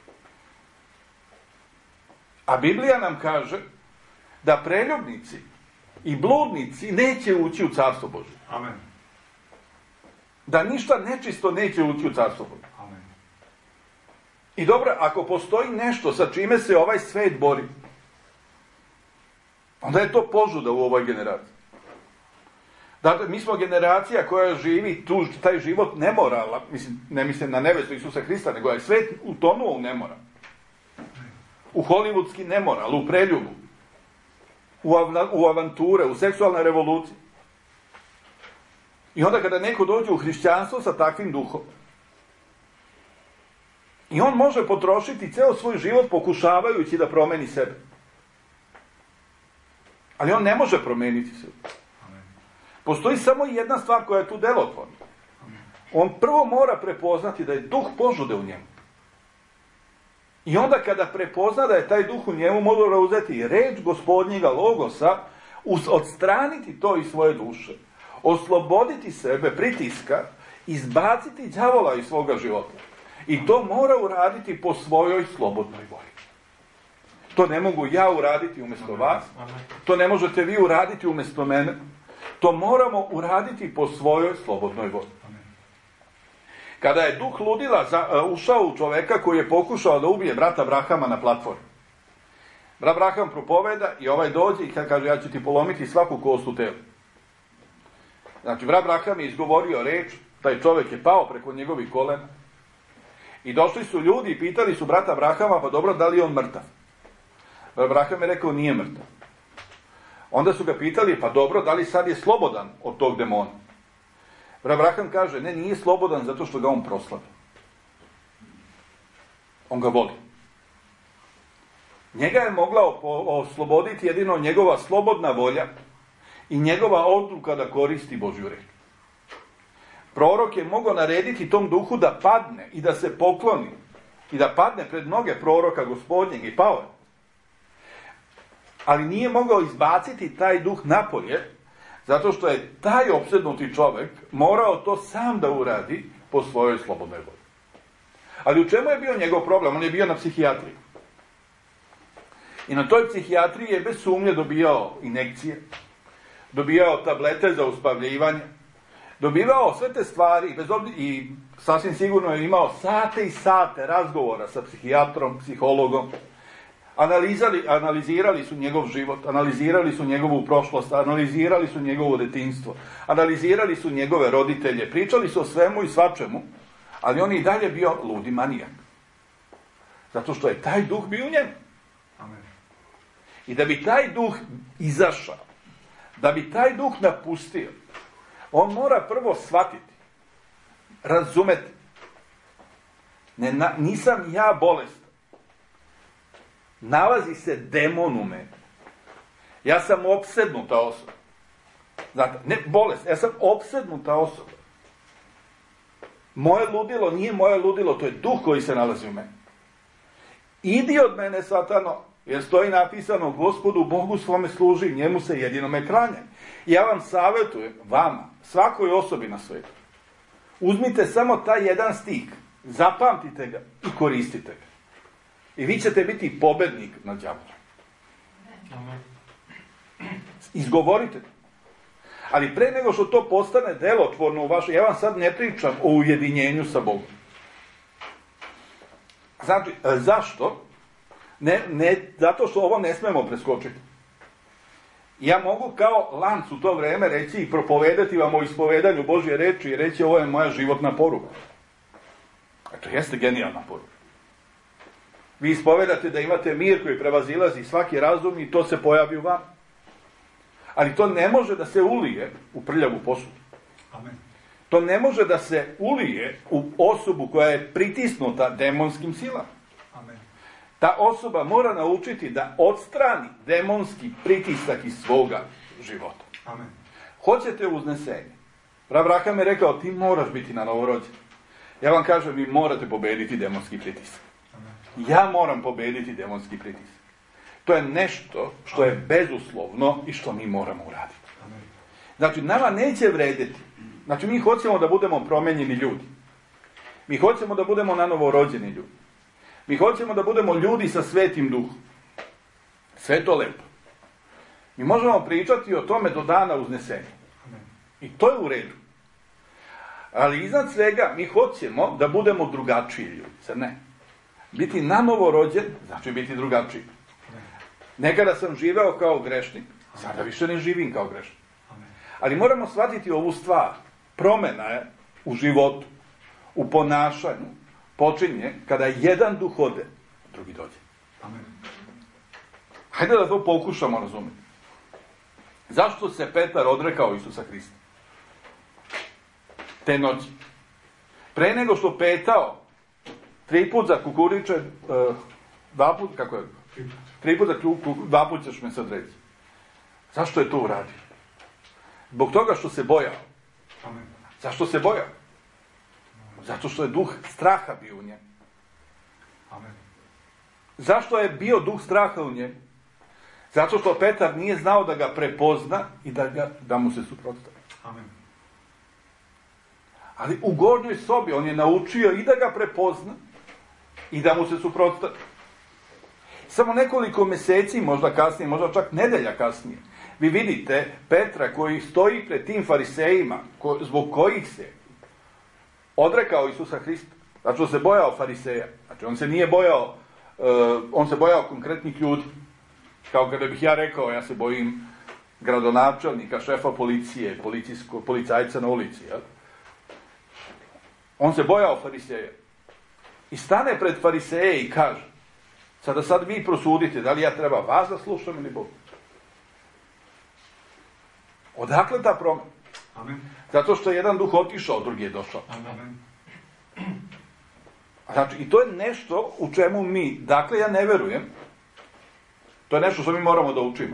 A Biblija nam kaže da preljubnici i bludnici neće ući u Carstvo Božje. Amen. Da ništa nečisto neće ući u Carstvo Božje. Amen. I dobro, ako postoji nešto sa čime se ovaj svet bori, onda je to požuda u ovoj generaciji. Dakle, mi smo generacija koja živi taj život nemorala, ne mislim na nebesu Isusa Hrista, nego je svet utonuo u nemoral. U hollywoodski nemoral, u preljubu, u avanture, u seksualne revolucije. I onda kada neko dođe u hrišćanstvo sa takvim duhom, i on može potrošiti ceo svoj život pokušavajući da promeni sebe. Ali on ne može promeniti sebe. Postoji samo jedna stvar koja je tu delotvorna. On prvo mora prepoznati da je duh požude u njemu. I onda kada prepozna da je taj duh u njemu, mora uzeti reč Gospodnjega logosa, odstraniti to iz svoje duše, osloboditi sebe pritiska, izbaciti đavola iz svoga života. I to mora uraditi po svojoj slobodnoj volji. To ne mogu ja uraditi umjesto vas, to ne možete vi uraditi umjesto mene. To moramo uraditi po svojoj slobodnoj volji. Kada je duh ludila ušao u čoveka koji je pokušao da ubije brata Abrahama na platformi. Brat Abraham propoveda i ovaj dođe i kaže, ja ću ti polomiti svaku kost u telu. Znači, brat Abraham je izgovorio reč, taj čovek je pao preko njegovih kolena. I došli su ljudi i pitali su brata Abrahama, pa dobro, da li je on mrtav? Brat Abraham je rekao, nije mrtav. Onda su ga pitali, pa dobro, da li sad je slobodan od tog demona? Brat Abraham kaže, ne, nije slobodan zato što ga on proslavi. On ga voli. Njega je mogla osloboditi jedino njegova slobodna volja i njegova odluka da koristi Božju reč. Prorok je mogao narediti tom duhu da padne i da se pokloni i da padne pred noge proroka Gospodnjeg i pao je. Ali nije mogao izbaciti taj duh napolje, zato što je taj opsednuti čovjek morao to sam da uradi po svojoj slobodnoj volji. Ali u čemu je bio njegov problem? On je bio na psihijatriji. I na toj psihijatriji je bez sumnje dobijao injekcije, dobijao tablete za uspavljivanje, dobivao sve te stvari i sasvim sigurno je imao sate i sate razgovora sa psihijatrom, psihologom. Analizirali su njegov život, analizirali su njegovu prošlost, analizirali su njegovo detinjstvo, analizirali su njegove roditelje, pričali su o svemu i svačemu, ali on je i dalje bio ludi manijak. Zato što je taj duh bio u njemu. Amen. I da bi taj duh izašao, da bi taj duh napustio, on mora prvo shvatiti, razumeti. Nisam ja bolestan. Nalazi se demon u meni. Ja sam opsednuta osoba. Znate, ne bolest, ja sam opsednuta osoba. Moje ludilo nije moje ludilo, to je duh koji se nalazi u meni. Idi od mene, Satano, jer stoji napisano, Gospodu Bogu svome služi, njemu se jedinome klanjaj. Ja vam savjetujem, vama, svakoj osobi na svijetu, uzmite samo taj jedan stih, zapamtite ga i koristite ga. I vi ćete biti pobednik nad đavolom. Izgovorite. Ali pre nego što to postane delotvorno u vašoj, ja vam sad ne pričam o ujedinjenju sa Bogom. Znači, zašto? Zato što ovo ne smemo preskočiti. Ja mogu kao lanc u to vreme reći i propovedati vam o ispovedanju Božje reči i reći ovo je moja životna poruka. To jeste genijalna poruka. Vi ispovedate da imate mir koji prevazilazi svaki razum i to se pojavi u vama. Ali to ne može da se ulije u prljavu posudu. Amen. To ne može da se ulije u osobu koja je pritisnuta demonskim silama. Amen. Ta osoba mora naučiti da odstrani demonski pritisak iz svoga života. Amen. Hoćete uznesenje? Abraham je rekao, ti moraš biti na novorođen. Ja vam kažem, vi morate pobediti demonski pritisak. Ja moram pobediti demonski pritisak. To je nešto što je bezuslovno i što mi moramo uraditi. Znači, nama neće vrediti. Znači, mi hoćemo da budemo promenjeni ljudi. Mi hoćemo da budemo nanovo rođeni ljudi. Mi hoćemo da budemo ljudi sa svetim duhom. Sve to lepo. Mi možemo pričati o tome do dana uznesenja. I to je u redu. Ali iznad svega mi hoćemo da budemo drugačiji ljudi. Sad ne. Biti nanovo rođen znači biti drugačiji. Nekada sam živeo kao grešnik, sada više ne živim kao grešnik. Ali moramo shvatiti ovu stvar. Promena je u životu, u ponašanju, počinje kada jedan duh ode, drugi dođe. Hajde da to pokušamo razumjeti. Zašto se Petar odrekao Isusa Hrista? Te noći. Pre nego što petao, 3 put za kukuriče, 2 put, kako je? 3 put za kukuriče, 2 put ćeš me sad reći. Zašto je to uradio? Zbog toga što se bojao. Amen. Zašto se bojao? Zato što je duh straha bio u njemu. Amen. Zašto je bio duh straha u njemu? Zato što Petar nije znao da ga prepozna i da mu se suprotstavi. Amen. Ali u gornjoj sobi on je naučio i da ga prepozna i da mu se suprotstavi. Samo nekoliko mjeseci, možda kasnije, možda čak nedelja kasnije, vi vidite Petra koji stoji pred tim farisejima, zbog kojih se odrekao Isusa Hrista. Znači on se bojao fariseja. Znači on se nije bojao, on se bojao konkretnih ljudi. Kao kada bih ja rekao, ja se bojim gradonačelnika, šefa policije, policajca na ulici. Jel? On se bojao fariseja. I stane pred fariseje i kaže, sad vi prosudite, da li ja treba vas da slušam ili Bog. Odakle ta promjena? Amen. Zato što je jedan duh otišao, drugi je došao. Amen. Znači, i to je nešto u čemu mi, dakle ja ne verujem, to je nešto što mi moramo da učimo.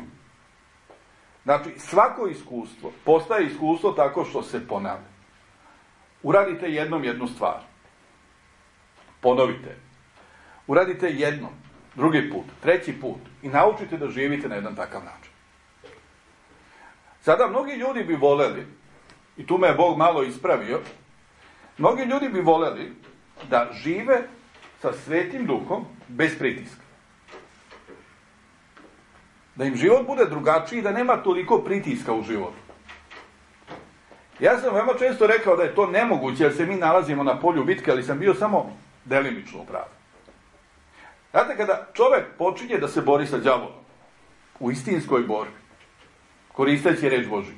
Znači, svako iskustvo postaje iskustvo tako što se ponavlja. uradite jednom jednu stvar. Ponovite. Uradite jednom, drugi put, treći put i naučite da živite na jedan takav način. Sada mnogi ljudi bi voleli, i tu me je Bog malo ispravio, mnogi ljudi bi voleli da žive sa Svetim Duhom bez pritiska. Da im život bude drugačiji, da nema toliko pritiska u životu. Ja sam veoma često rekao da je to nemoguće, jer se mi nalazimo na polju bitke, ali sam bio samo delimično u pravu. Znate, kada čovek počinje da se bori sa đavolom, u istinskoj borbi, koristeći reč Božju,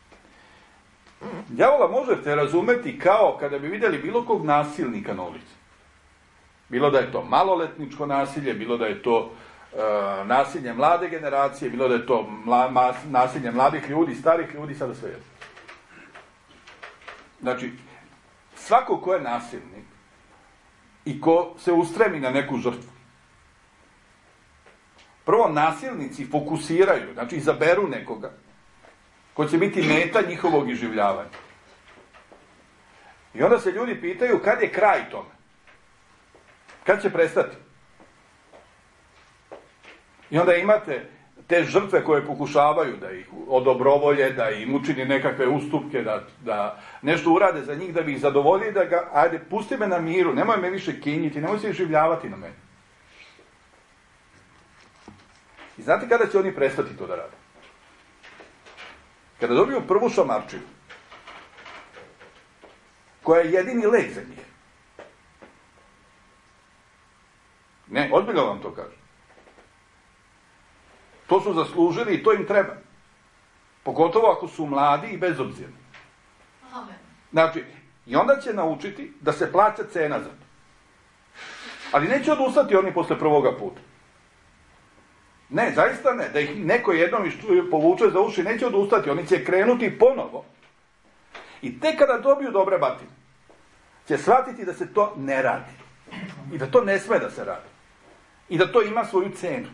đavola možete razumeti kao kada bi vidjeli bilo kog nasilnika na ulici. Bilo da je to maloletničko nasilje, bilo da je to nasilje mlade generacije, bilo da je to nasilje mladih ljudi, starih ljudi, sada sve jedno. Znači, svako ko je nasilnik i ko se ustremi na neku žrtvu, prvo nasilnici fokusiraju, znači izaberu nekoga ko će biti meta njihovog iživljavanja. I onda se ljudi pitaju kad je kraj tome. Kad će prestati? I onda imate te žrtve koje pokušavaju da ih odobrovolje, da im učini nekakve ustupke, da nešto urade za njih, da bi ih zadovoljili, da ga, ajde, pusti me na miru, nemoj me više kinjiti, nemoj se iživljavati na meni. I znate kada će oni prestati to da rade? Kada dobiju prvu šamarčinu, koja je jedini lek za njih. Ne, ozbiljno vam to kažem. To su zaslužili i to im treba. Pogotovo ako su mladi i bezobzirni. Amen. Znači, i onda će naučiti da se plaća cena za to. Ali neće odustati oni posle prvoga puta. Ne, zaista ne. Da ih neko jednom povuče za uši, neće odustati. Oni će krenuti ponovo. I tek kada dobiju dobre batine, će shvatiti da se to ne radi. I da to ne sme da se radi. I da to ima svoju cenu.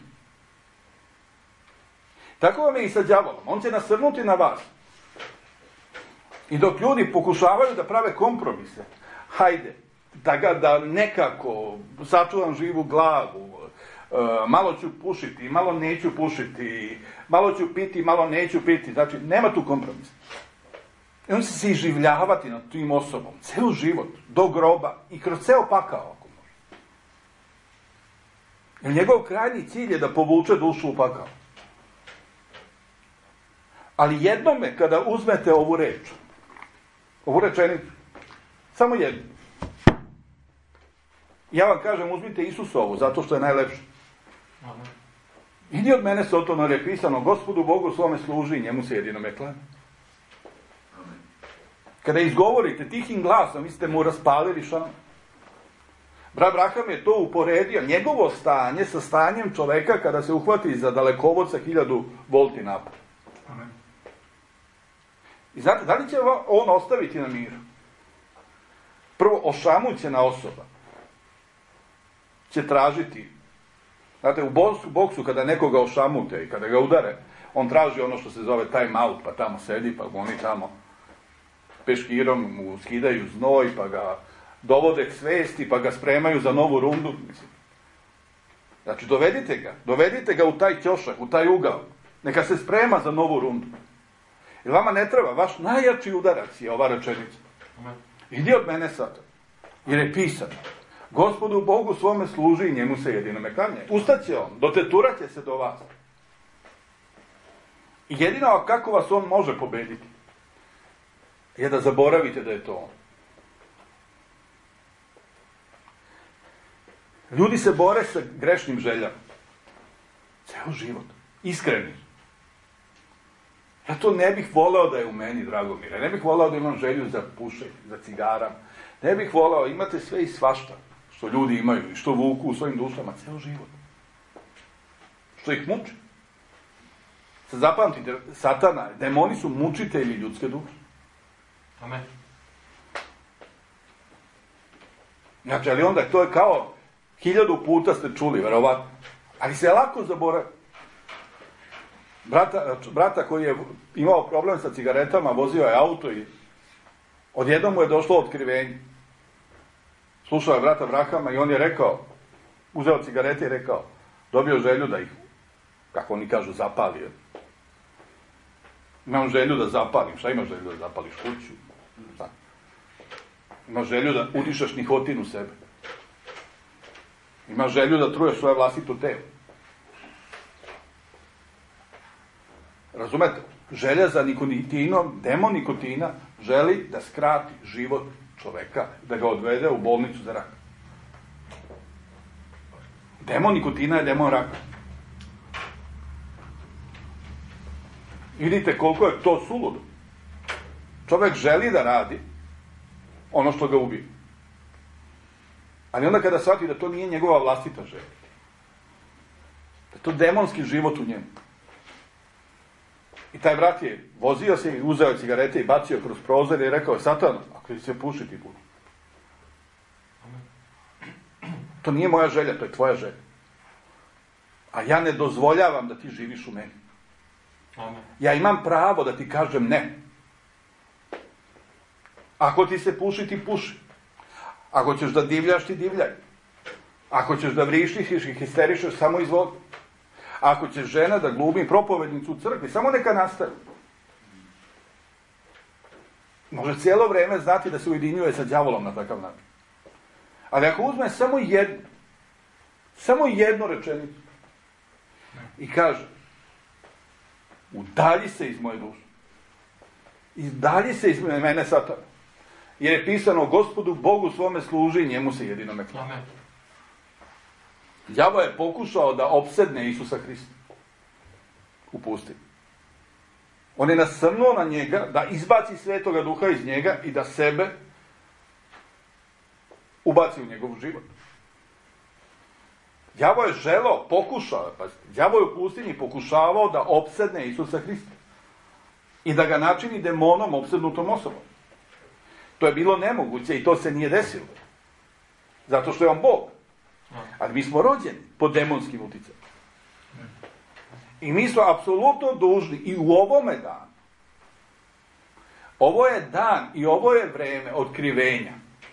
Tako vam je i sa đavolom. On će nasrnuti na vas. I dok ljudi pokušavaju da prave kompromise, hajde, da nekako sačuvam živu glavu, malo ću pušiti, malo neću pušiti, malo ću piti, malo neću piti. Znači, nema tu kompromisa. I on će se iživljavati nad tim osobom, ceo život, do groba i kroz ceo pakao, ako može. Jer njegov krajnji cilj je da povuče dušu u pakao. Ali jednome, kada uzmete ovu reč, ovu rečenicu, samo jednu. Ja vam kažem, uzmite Isusovu, zato što je najlepše. Idi od mene, Sotona, je pisano, Gospodu Bogu svome služi, njemu se jedinome klanja. Kada izgovorite tihim glasom, vi ste mu raspalili šamu. Brat Braham je to uporedio, njegovo stanje sa stanjem čoveka kada se uhvati za dalekovod sa 1000 volti napad. Amen. I znate, da li će on ostaviti na miru? Prvo, ošamućena osoba će tražiti. Znate, u boksu kada nekoga ošamute i kada ga udare, on traži ono što se zove time out, pa tamo sedi, pa oni tamo peškirom mu skidaju znoj, pa ga dovode k svesti, pa ga spremaju za novu rundu. Znači, dovedite ga u taj ćošak, u taj ugao. Neka se sprema za novu rundu. Jer vama ne treba, vaš najjači udarac je ova rečenica. Idi od mene sad. Jer je pisano. Gospodu Bogu svome služi i njemu se jedinome klanja. Ustaće on, doteturat će se do vas. I jedino kako vas on može pobediti je da zaboravite da je to on. Ljudi se bore sa grešnim željama. Ceo život. Iskreni. Ja to ne bih voleo da je u meni, Dragomire. Ne bih voleo da imam želju za pušenje, za cigaram. Ne bih voleo, imate sve i svašta što ljudi imaju i što vuku u svojim dušama. Ceo život. Što ih muči. Sad zapamtite, Satana, demoni su mučitelji ljudske duše. Amen. Znači, ali onda to je kao 1000 puta ste čuli, verovatno. Ali se lako zaboravi. Brata koji je imao problem sa cigaretama, vozio je auto i Odjednom mu je došlo otkrivenje. Slušao je brata Abrahama i on je rekao, uzeo cigarete i rekao, dobio želju da ih, kako oni kažu, zapalio. Imam želju da zapalim. Šta imaš želju da zapališ? Kuću. Šta? Imaš želju da udišaš nikotin u sebe. Imaš želju da truješ svoje vlastito telo. Razumete? Želja za nikotinom, demon nikotina, želi da skrati život čoveka, da ga odvede u bolnicu za rak. Demon nikotina je demon raka. Vidite koliko je to suludo. Čovek želi da radi ono što ga ubije. Ali onda kada shvati da to nije njegova vlastita želja, da je to demonski život u njemu. I taj brat je vozio se i uzeo cigarete i bacio kroz prozor i rekao, Satano, ako se puši ti budi. To nije moja želja, to je tvoja želja. A ja ne dozvoljavam da ti živiš u meni. Ja imam pravo da ti kažem ne. Ako ti se puši, ti puši. Ako ćeš da divljaš, ti divljaj. Ako ćeš da vrištiš i histerišeš, samo izvoli. Ako će žena da glumi propovednicu u crkvi, samo neka nastavi. Može cijelo vreme znati da se ujedinjuje sa đavolom na takav način. Ali ako uzme samo jednu rečenicu i kaže, udalji se iz moje duše. Udalji se iz mene, Satana. Jer je pisano, Gospodu Bogu svome služi i njemu se jedinome klanja. Đavo je pokušao da opsedne Isusa Hrista u pustini. On je nasrnuo na njega da izbaci Svetoga Duha iz njega i da sebe ubaci u njegov život. Đavo je pokušao, đavo je u pustinji pokušavao da opsedne Isusa Hrista i da ga načini demonom opsednutom osobom. To je bilo nemoguće i to se nije desilo. Zato što je on Bog. Ali mi smo rođeni pod demonskim uticajem. I mi smo apsolutno dužni i u ovome danu. Ovo je dan i ovo je vreme otkrivenja.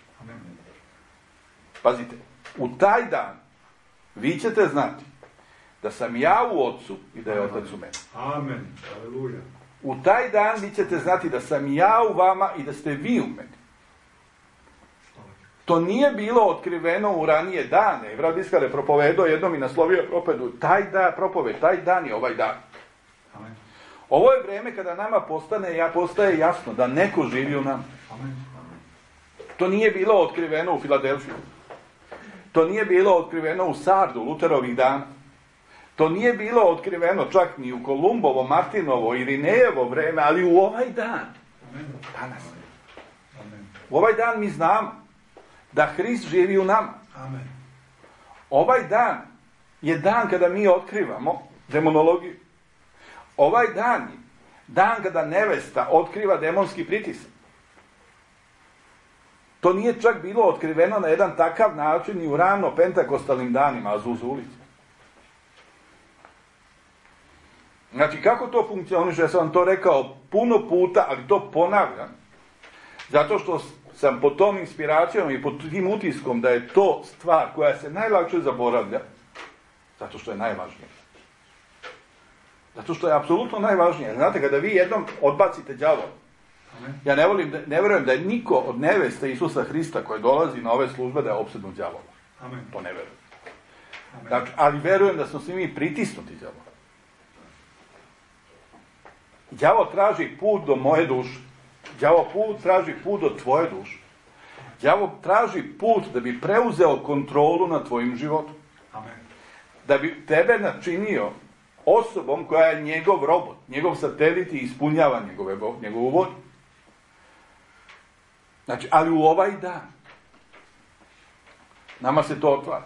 Pazite, u taj dan vi ćete znati da sam ja u Otcu i da je Otac u meni. Amen. Aleluja. U taj dan vi ćete znati da sam ja u vama i da ste vi u meni. To nije bilo otkriveno u ranije dane. Brat Iskar je propovedao jednom i naslovio propoved, taj dan je ovaj dan. Amen. Ovo je vreme kada nama postaje jasno da neko živi u nama. Amen. To nije bilo otkriveno u Filadelfiji. To nije bilo otkriveno u Sardu, Luterovih dana. To nije bilo otkriveno čak ni u Kolumbovo, Martinovo, Irinejevo vreme, ali u ovaj dan. Danas. U ovaj dan mi znamo da Hrist živi u nama. Amen. Ovaj dan je dan kada mi otkrivamo demonologiju. Ovaj dan je dan kada nevesta otkriva demonski pritisak. To nije čak bilo otkriveno na jedan takav način i u rano pentakostalnim danima Azuzulice. Znači, kako to funkcioniše? Ja sam vam to rekao puno puta, ali to ponavljam. Zato što sam pod tom inspiracijom i pod tim utiskom da je to stvar koja se najlakše zaboravlja, zato što je najvažnije. Zato što je apsolutno najvažnije. Znate, kada vi jednom odbacite đavola, ja ne vjerujem da je niko od neveste Isusa Hrista koji dolazi na ove službe da je opsednut đavolom. To ne vjerujem. Znači, ali vjerujem da smo svi mi pritisnuti đavolom. Đavo traži put do moje duše. Đavo traži put do tvoje duše. Đavo traži put da bi preuzeo kontrolu nad tvojim životom. Amen. Da bi tebe načinio osobom koja je njegov robot, njegov satelit i ispunjava njegovu volju. Znači, ali u ovaj dan nama se to otvara.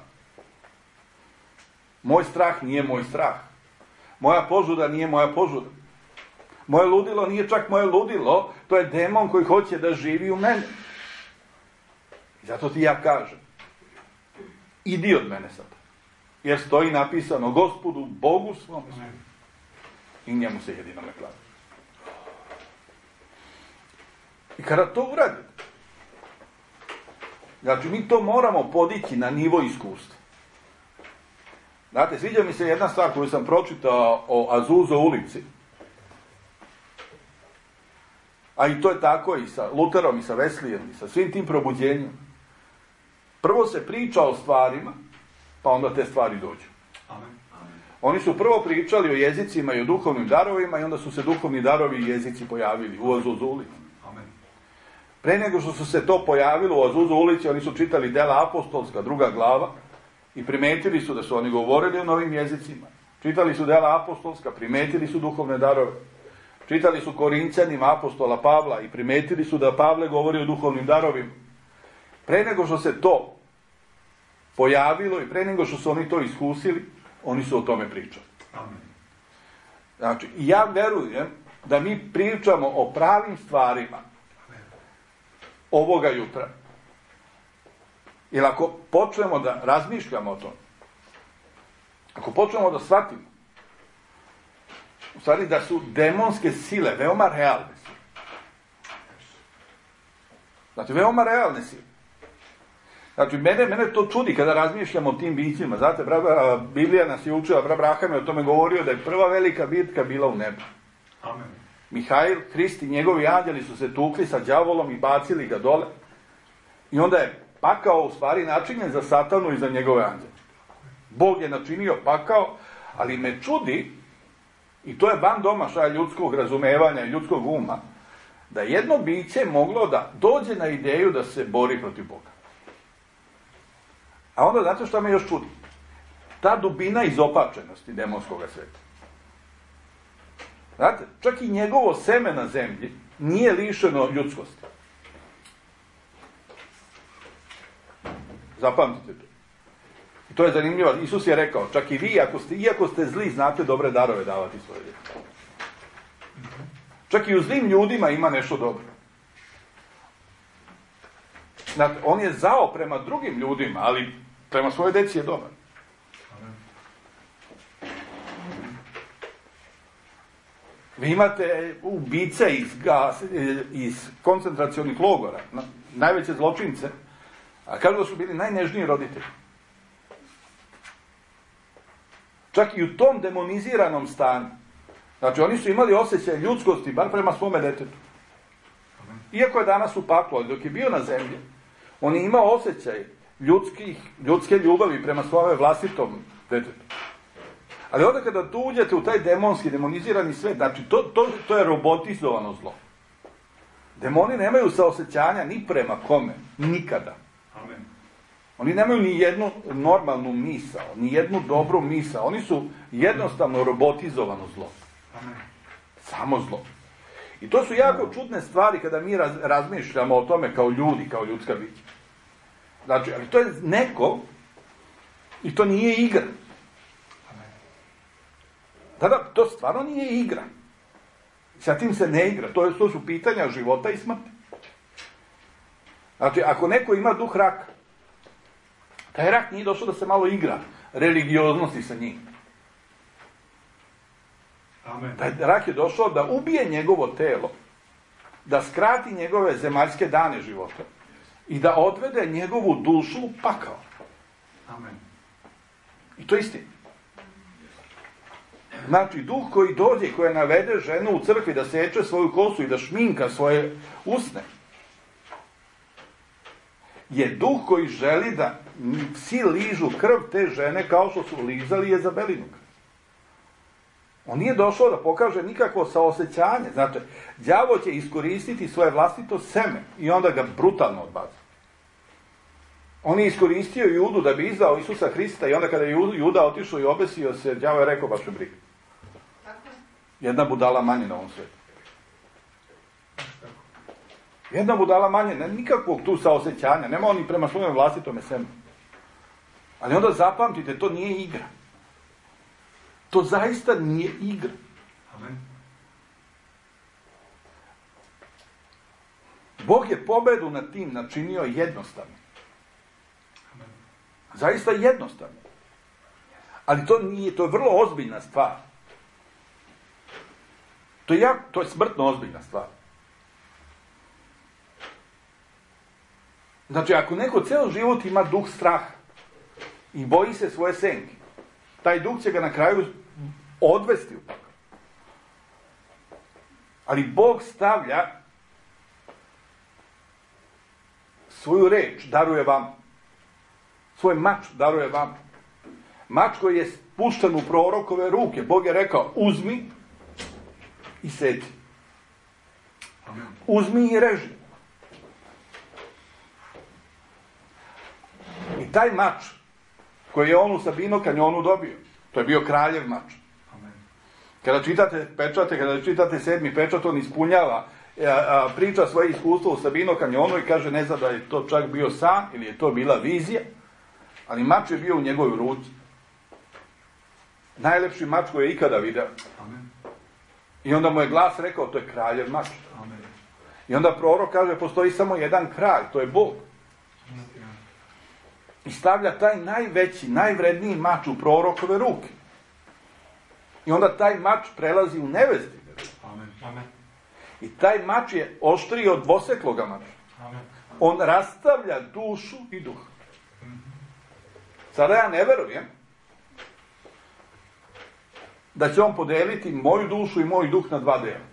Moj strah nije moj strah. Moja požuda nije moja požuda. Moje ludilo nije čak moje ludilo, to je demon koji hoće da živi u meni. I zato ti ja kažem, idi od mene sad. Jer stoji napisano Gospodu Bogu svom i njemu se jedinome klanja. I kada to uradite, znači mi to moramo podići na nivo iskustva. Znate, sviđa mi se jedna stvar koju sam pročitao o Azusa ulici. A i to je tako i sa Luterom, i sa Wesleyan, i sa svim tim probuđenjima. Prvo se priča o stvarima, pa onda te stvari dođu. Amen. Oni su prvo pričali o jezicima i o duhovnim darovima i onda su se duhovni darovi i jezici pojavili u Azusa ulici. Pre nego što su se to pojavilo u Azusa ulici, oni su čitali Dela apostolska, 2. glava, i primetili su da su oni govorili o novim jezicima. Čitali su Dela apostolska, primetili su duhovne darove. Čitali su Korinćanima apostola Pavla i primetili su da Pavle govori o duhovnim darovima. Pre nego što se to pojavilo i pre nego što su oni to iskusili, oni su o tome pričali. Amen. Znači, ja verujem da mi pričamo o pravim stvarima ovoga jutra. Jer ako počnemo da razmišljamo o tome, ako počnemo da shvatimo, u stvari da su demonske sile veoma realne sile. Znači, veoma realne sile. Znači, mene to čudi kada razmišljamo o tim bićima. Znate, Biblija nas je učila, Abraham je o tome govorio da je prva velika bitka bila u nebu. Amen. Mihail, Hrist i njegovi anđeli su se tukli sa đavolom i bacili ga dole. I onda je pakao u stvari načinjen za Satanu i za njegove anđele. Bog je načinio pakao, ali me čudi, i to je van domašaja ljudskog razumevanja i ljudskog uma, da jedno biće moglo da dođe na ideju da se bori protiv Boga. A onda, znate što me još čudi? Ta dubina izopačenosti demonskog sveta. Znate, čak i njegovo seme na zemlji nije lišeno ljudskosti. Zapamtite to. I to je zanimljivo. Isus je rekao, čak i vi, iako ste zli, znate dobre darove davati svoje djece. Čak i u zlim ljudima ima nešto dobro. Znate, on je zao prema drugim ljudima, ali prema svoje djeci je dobar. Vi imate ubice iz koncentracionih logora, najveće zločince, a kažu da su bili najnežniji roditelji. Čak i u tom demoniziranom stanju. Znači, oni su imali osjećaj ljudskosti, bar prema svome detetu. Iako je danas u paklu, ali dok je bio na zemlji, on je imao osjećaj ljudske ljubavi prema svome vlastitom detetu. Ali onda kada tu uđete u taj demonski, demonizirani svet, znači to je robotizovano zlo. Demoni nemaju saosećanja ni prema kome, nikada. Amen. Oni nemaju ni jednu normalnu misao, ni jednu dobru misao. Oni su jednostavno robotizovano zlo. Amen. Samo zlo. I to su jako čudne stvari kada mi razmišljamo o tome kao ljudi, kao ljudska bića. Znači, ali to je neko i to nije igra. Tada to stvarno nije igra. Sa tim se ne igra. To su pitanja života i smrti. Znači, ako neko ima duh raka, taj rak nije došao da se malo igra religioznosti sa njim. Amen. Taj rak je došao da ubije njegovo telo, da skrati njegove zemaljske dane života i da odvede njegovu dušu u pakao. Amen. I to je istina. Znači, duh koji dođe, koji navede ženu u crkvi da seče svoju kosu i da šminka svoje usne, je duh koji želi da psi ližu krv te žene kao što su lizali Jezabelinu krv. On nije došao da pokaže nikakvo saosećanje. Znači, đavo će iskoristiti svoje vlastito seme i onda ga brutalno odbaci. On je iskoristio Judu da bi izdao Isusa Hrista i onda kada je Juda otišao i obesio se, đavo je rekao, baš me briga. Jedna budala manje na ovom svijetu. Jedna budala manje, nikakvog tu saosećanja, nema on ni prema svojem vlastitome semu. Ali onda zapamtite, to nije igra. To zaista nije igra. Amen. Bog je pobedu nad tim načinio jednostavno. Amen. Zaista jednostavno. Ali to je vrlo ozbiljna stvar. To je smrtno ozbiljna stvar. Znači, ako neko ceo život ima duh straha i boji se svoje senke, taj duh će ga na kraju odvesti u pakao. Ali Bog stavlja svoju reč, daruje vam. Svoj mač daruje vam. Mač koji je pušten u prorokove ruke. Bog je rekao, uzmi i sedi. Uzmi i reži. I taj mač koji je on u Sabino kanjonu dobio, to je bio kraljev mač. Kada čitate pečate, kada čitate 7. pečat, on ispunjava, priča svoje iskustvo u Sabino kanjonu i kaže, ne zna da je to čak bio san ili je to bila vizija, ali mač je bio u njegovoj ruci. Najlepši mač koji je ikada video. Amen. I onda mu je glas rekao, to je kraljev mač. Amen. I onda prorok kaže, postoji samo jedan kralj, to je Bog. I stavlja taj najveći, najvredniji mač u prorokove ruke. I onda taj mač prelazi u nevesti. Amen. Amen. I taj mač je oštriji od dvosekloga mača. Amen. On rastavlja dušu i duh. Sada ja ne verujem da će on podeliti moju dušu i moj duh na dva dela.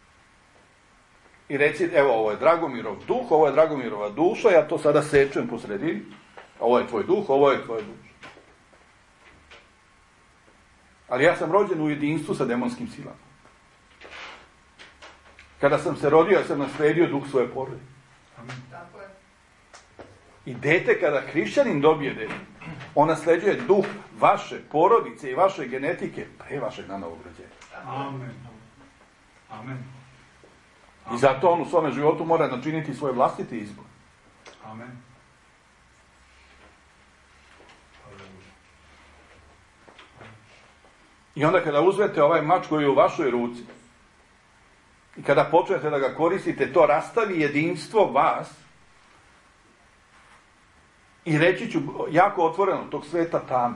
I reći, evo, ovo je Dragomirov duh, ovo je Dragomirova duša, ja to sada sečem po sredini. Ovo je tvoj duh, ovo je tvoja duša. Ali ja sam rođen u jedinstvu sa demonskim silama. Kada sam se rodio, ja sam nasledio duh svoje porodice. Tako je. I dete, kada hrišćanin dobije dete, on nasleđuje duh vaše porodice i vaše genetike pre vašeg na novog rođenja. Amen. Amen. I zato on u svome životu mora načiniti svoj vlastiti izbor. Amen. I onda kada uzmete ovaj mač koji je u vašoj ruci i kada počnete da ga koristite, to rastavi jedinstvo vas i reći ću jako otvoreno tog sveta tame.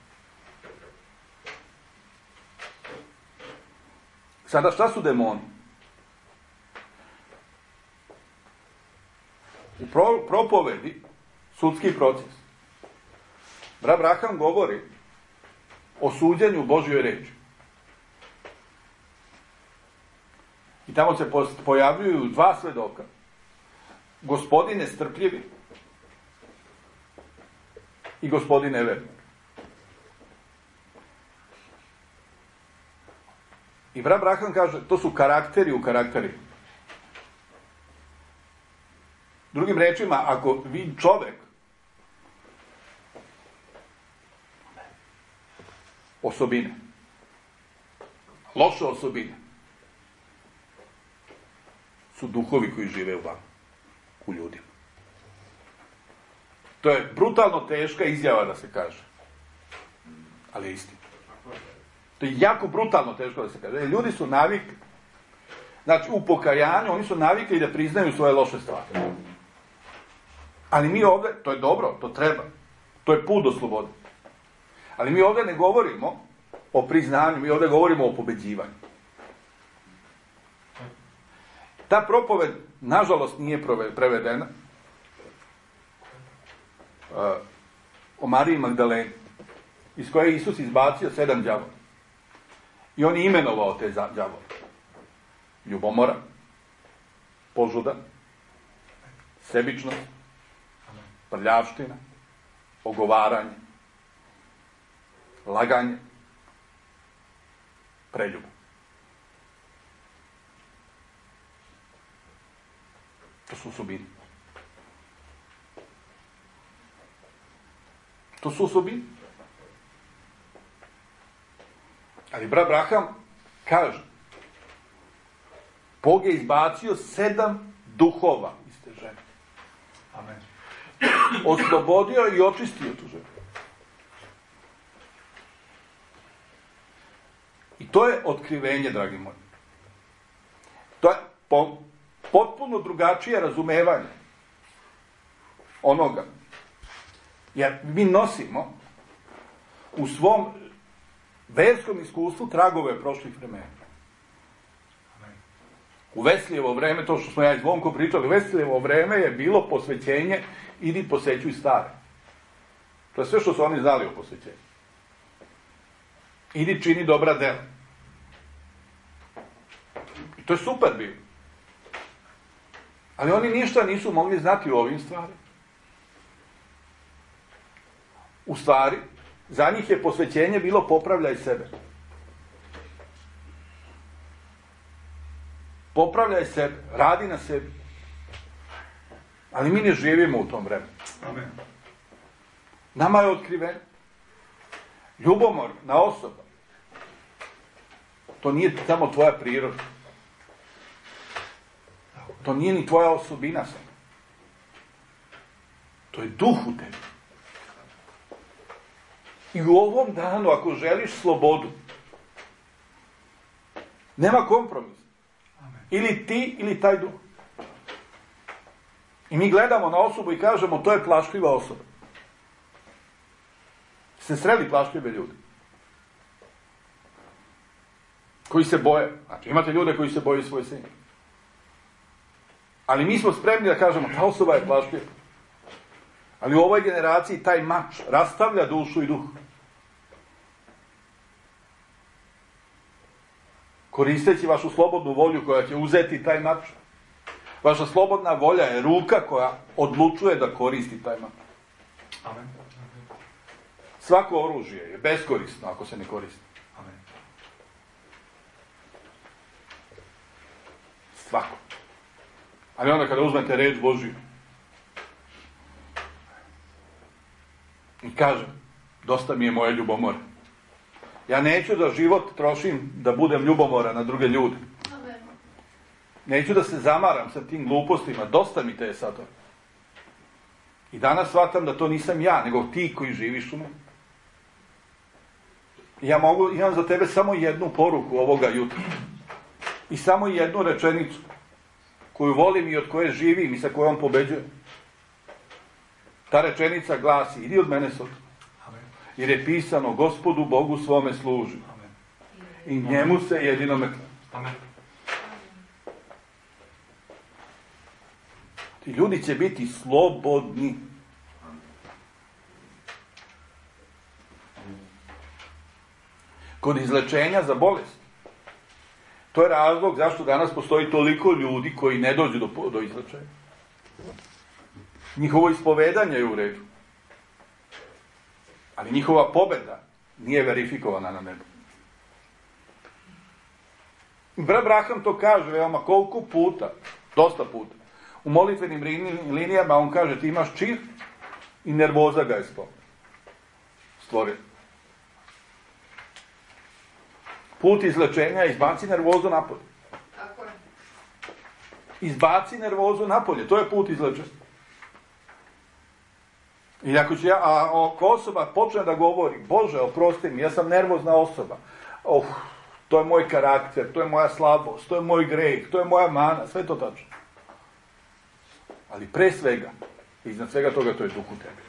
Sada šta su demoni? U propovedi sudski proces. Abraham govori o suđenju Božjoj reči. I tamo se pojavljuju dva svedoka. Gospodine strpljivi i gospodine verni. I Abraham kaže, to su karakteri u karakterima. Drugim rečima, ako vi čovek osobine, loše osobine, su duhovi koji žive u vama, u ljudima. To je brutalno teška izjava da se kaže, ali je istina. To je jako brutalno teško da se kaže. Ljudi su navikli, znači u pokajanju, oni su navikli da priznaju svoje loše stvari. Ali mi ovdje, to je dobro, to treba, to je put do slobode. Ali mi ovdje ne govorimo o priznanju, mi ovdje govorimo o pobeđivanju. Ta propoved, nažalost, nije prevedena o Mariji Magdaleni, iz koje je Isus izbacio 7 đavola. I on je imenovao te đavole. Ljubomora, požuda, sebičnost, prljavština, ogovaranje, laganje, preljubu. To su osobine. To su osobine. Ali Abraham kaže, Bog je izbacio 7 duhova iz te žene. Amen. Oslobodio i očistio tu ženu. I to je otkrivenje, dragi moji. To je potpuno drugačije razumevanje onoga. Jer mi nosimo u svom verskom iskustvu tragove prošlih vremena. U Veslijevo vreme, to što smo ja i Zvonko pričali, u Veslijevo vreme je bilo posvećenje, idi posećuj stare. To je sve što su oni znali o posvećenju. Idi čini dobra dela. I to je super bilo. Ali oni ništa nisu mogli znati o ovim stvarima. U stvari, za njih je posvećenje bilo popravljaj sebe. Popravljaj sebe, radi na sebi. Ali mi ne živimo u tom vremenu. Amen. Nama je otkriven ljubomorna osoba. To nije samo tvoja priroda. To nije ni tvoja osobina samo. To je duh u tebi. I u ovom danu, ako želiš slobodu, nema kompromisa. Ili ti, ili taj duh. I mi gledamo na osobu i kažemo, to je plašljiva osoba. Ste sreli plašljive ljude? Koji se boje. Znači, imate ljude koji se boje svoje senke. Ali mi smo spremni da kažemo, ta osoba je plašljiva. Ali u ovoj generaciji taj mač rastavlja dušu i duh. Koristeći vašu slobodnu volju koja će uzeti taj mač. Vaša slobodna volja je ruka koja odlučuje da koristi taj mač. Amen. Svako oružje je beskorisno ako se ne koristi. Amen. Svako. Ali onda kada uzmete reč Božju i kažem, dosta mi je moje ljubomore. Ja neću da život trošim da budem ljubomoran na druge ljude. Amen. Neću da se zamaram sa tim glupostima. Dosta mi te je sad. I danas shvatam da to nisam ja, nego ti koji živiš u meni. Ja imam za tebe samo jednu poruku ovoga jutra. I samo jednu rečenicu koju volim i od koje živim i sa kojom pobeđujem. Ta rečenica glasi, idi od mene sutra. Jer je pisano, Gospodu Bogu svome služi. Amen. I njemu se jedinome klanja. Amen. Ti ljudi će biti slobodni. Kod izlečenja za bolest. To je razlog zašto danas postoji toliko ljudi koji ne dođu do izlečenja. Njihovo ispovedanje je u redu. Ali njihova pobeda nije verifikovana na nebu. Abraham to kaže veoma koliko puta, dosta puta. U molitvenim linijama on kaže ti imaš čir i nervoza ga je stvorio. Put izlečenja, izbaci nervozu napolje. Tako je. Izbaci nervozu napolje, to je put izlečenja. I ako ću ako osoba počne da govori, Bože, oprosti mi, ja sam nervozna osoba. To je moj karakter, to je moja slabost, to je moj greh, to je moja mana, sve to tačno. Ali pre svega, iznad svega toga, to je duh u tebi.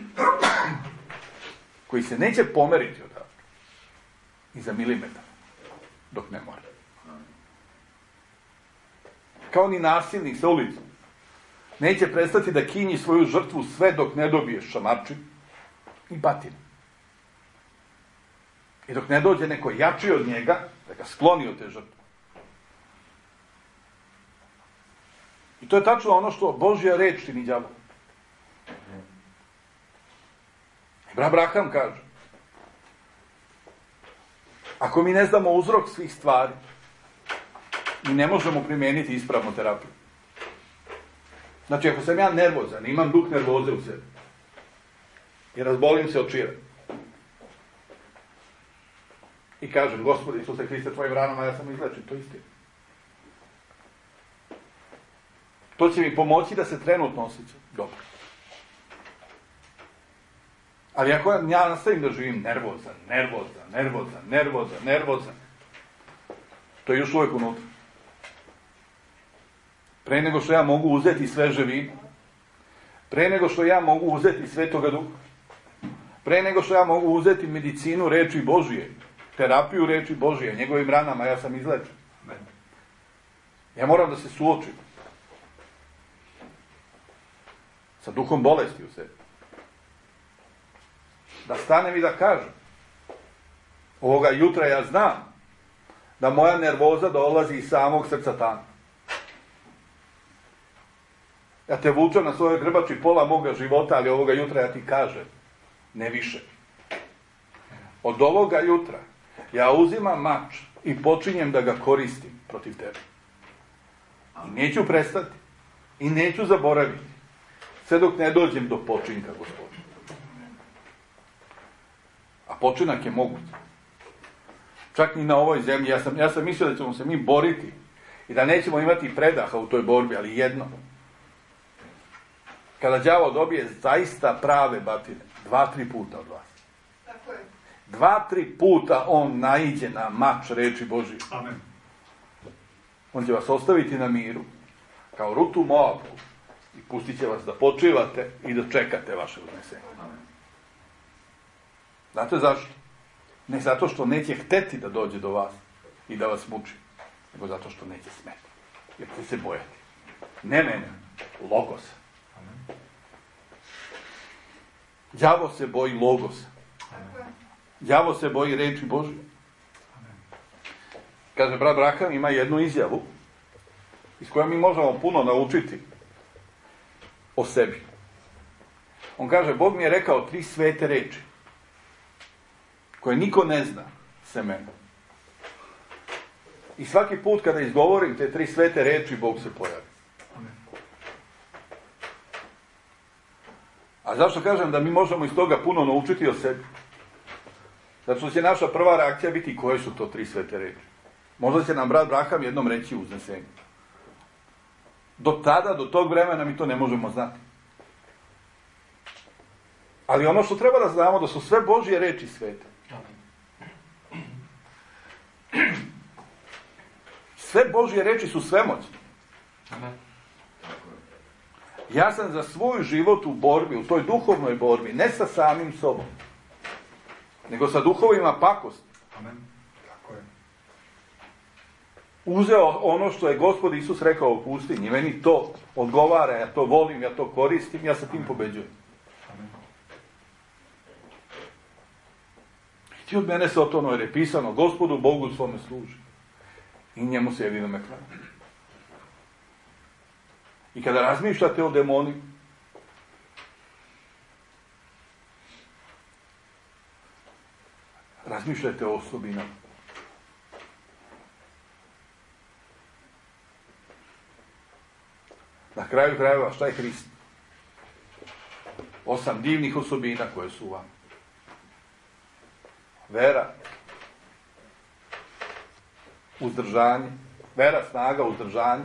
Koji se neće pomeriti odavde. I za milimetar. Dok ne mora. Kao ni nasilnik sa ulicom. Neće prestati da kinji svoju žrtvu sve dok ne dobije šamarčin i batinu. I dok ne dođe neko jači od njega, da ga skloni od te žrtve. I to je tačno ono što Božja reč čini đavo. Abraham kaže, ako mi ne znamo uzrok svih stvari, mi ne možemo primijeniti ispravnu terapiju. Znači, ako sam ja nervozan, imam duh nervoze u sebi i razbolim se od čira i kažem, Gospodи Isuse Hriste, tvojim ranama ja sam izlečen, to je istina. To će mi pomoći da se trenutno osjećam dobro. Ali ako ja nastavim da živim nervozan, to je još uvijek unutra. Pre nego što ja mogu uzeti sveže vino, pre nego što ja mogu uzeti Svetoga Duha, pre nego što ja mogu uzeti medicinu reči Božije, terapiju reči Božije, njegovim ranama ja sam izlečen. Ja moram da se suočim sa duhom bolesti u sebi. Da stanem i da kažem, ovoga jutra ja znam da moja nervoza dolazi iz samog srca tamo. Ja te vučem na svojoj grbači pola moga života, ali ovoga jutra ja ti kažem, ne više. Od ovoga jutra ja uzimam mač i počinjem da ga koristim protiv tebe. I neću prestati. I neću zaboraviti. Sve dok ne dođem do počinka, Gospodine. A počinak je moguć. Čak ni na ovoj zemlji. Ja sam mislio da ćemo se mi boriti i da nećemo imati predaha u toj borbi, ali jedno. Kada đavo dobije zaista prave batine, 2-3 puta od vas. Tako je. 2-3 puta on naiđe na mač reči Božije. Amen. On će vas ostaviti na miru, kao rutu Moabu, i pustit će vas da počivate i da čekate vaše uznesenje. Znate zašto? Ne zato što neće hteti da dođe do vas i da vas muči, nego zato što neće smeti. Jer će se bojati. Ne mene, Logosa. Đavo se boji Logosa. Đavo se boji reči Božje. Kaže, brat Braham ima jednu izjavu iz koje mi možemo puno naučiti o sebi. On kaže, Bog mi je rekao 3 svete reči koje niko ne zna se mene. I svaki put kada izgovorim te 3 svete reči, Bog se pojavi. A zašto kažem da mi možemo iz toga puno naučiti o sebi? Zato što će naša prva reakcija biti koje su to 3 svete reči. Možda će nam brat Braham jednom reći uznesenje. Do tada, do tog vremena mi to ne možemo znati. Ali ono što treba da znamo da su sve Božje reči svete. Sve Božje reči su svemoćne. Ja sam za svoj život u borbi, u toj duhovnoj borbi, ne sa samim sobom, nego sa duhovima pakosti. Amen. Tako je. Uzeo ono što je Gospod Isus rekao u pustinji. Meni to odgovara, ja to volim, ja to koristim, ja sa tim pobeđujem. Amen. Ti od mene Sotono, jer je pisano, Gospodu Bogu svome služi. I njemu se jedino me klanja. I kada razmišljate o demoni, razmišljajte o osobinama. Na kraju krajeva, šta je Hrist? 8 divnih osobina koje su u vama. Vera, uzdržanje, vera, snaga, uzdržanje,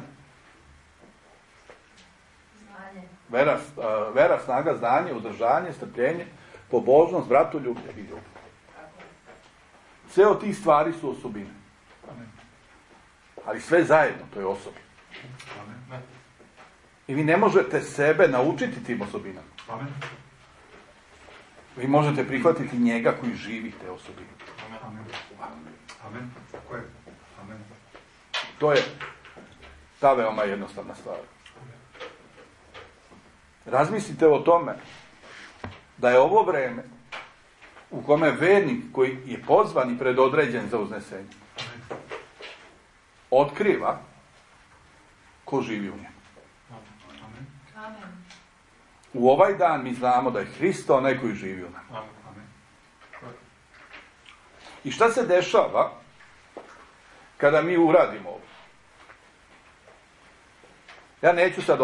Znanje. vera, snaga, znanje, uzdržanje, strpljenje, pobožnost, bratoljublje i ljubav. Sve od tih stvari su osobine. Ali sve zajedno, to je osoba. Amen. I vi ne možete sebe naučiti tim osobinama. Amen. Vi možete prihvatiti njega koji živi te osobine. Amen. Amen. Tako je. Amen. To je ta veoma jednostavna stvar. Razmislite o tome da je ovo vreme u kome vernik koji je pozvan i predodređen za uznesenje otkriva ko živi u njemu. Amen. Amen. U ovaj dan mi znamo da je Hrist onaj koji živi u nama. Amen. I šta se dešava kada mi uradimo ovo? Ja neću sad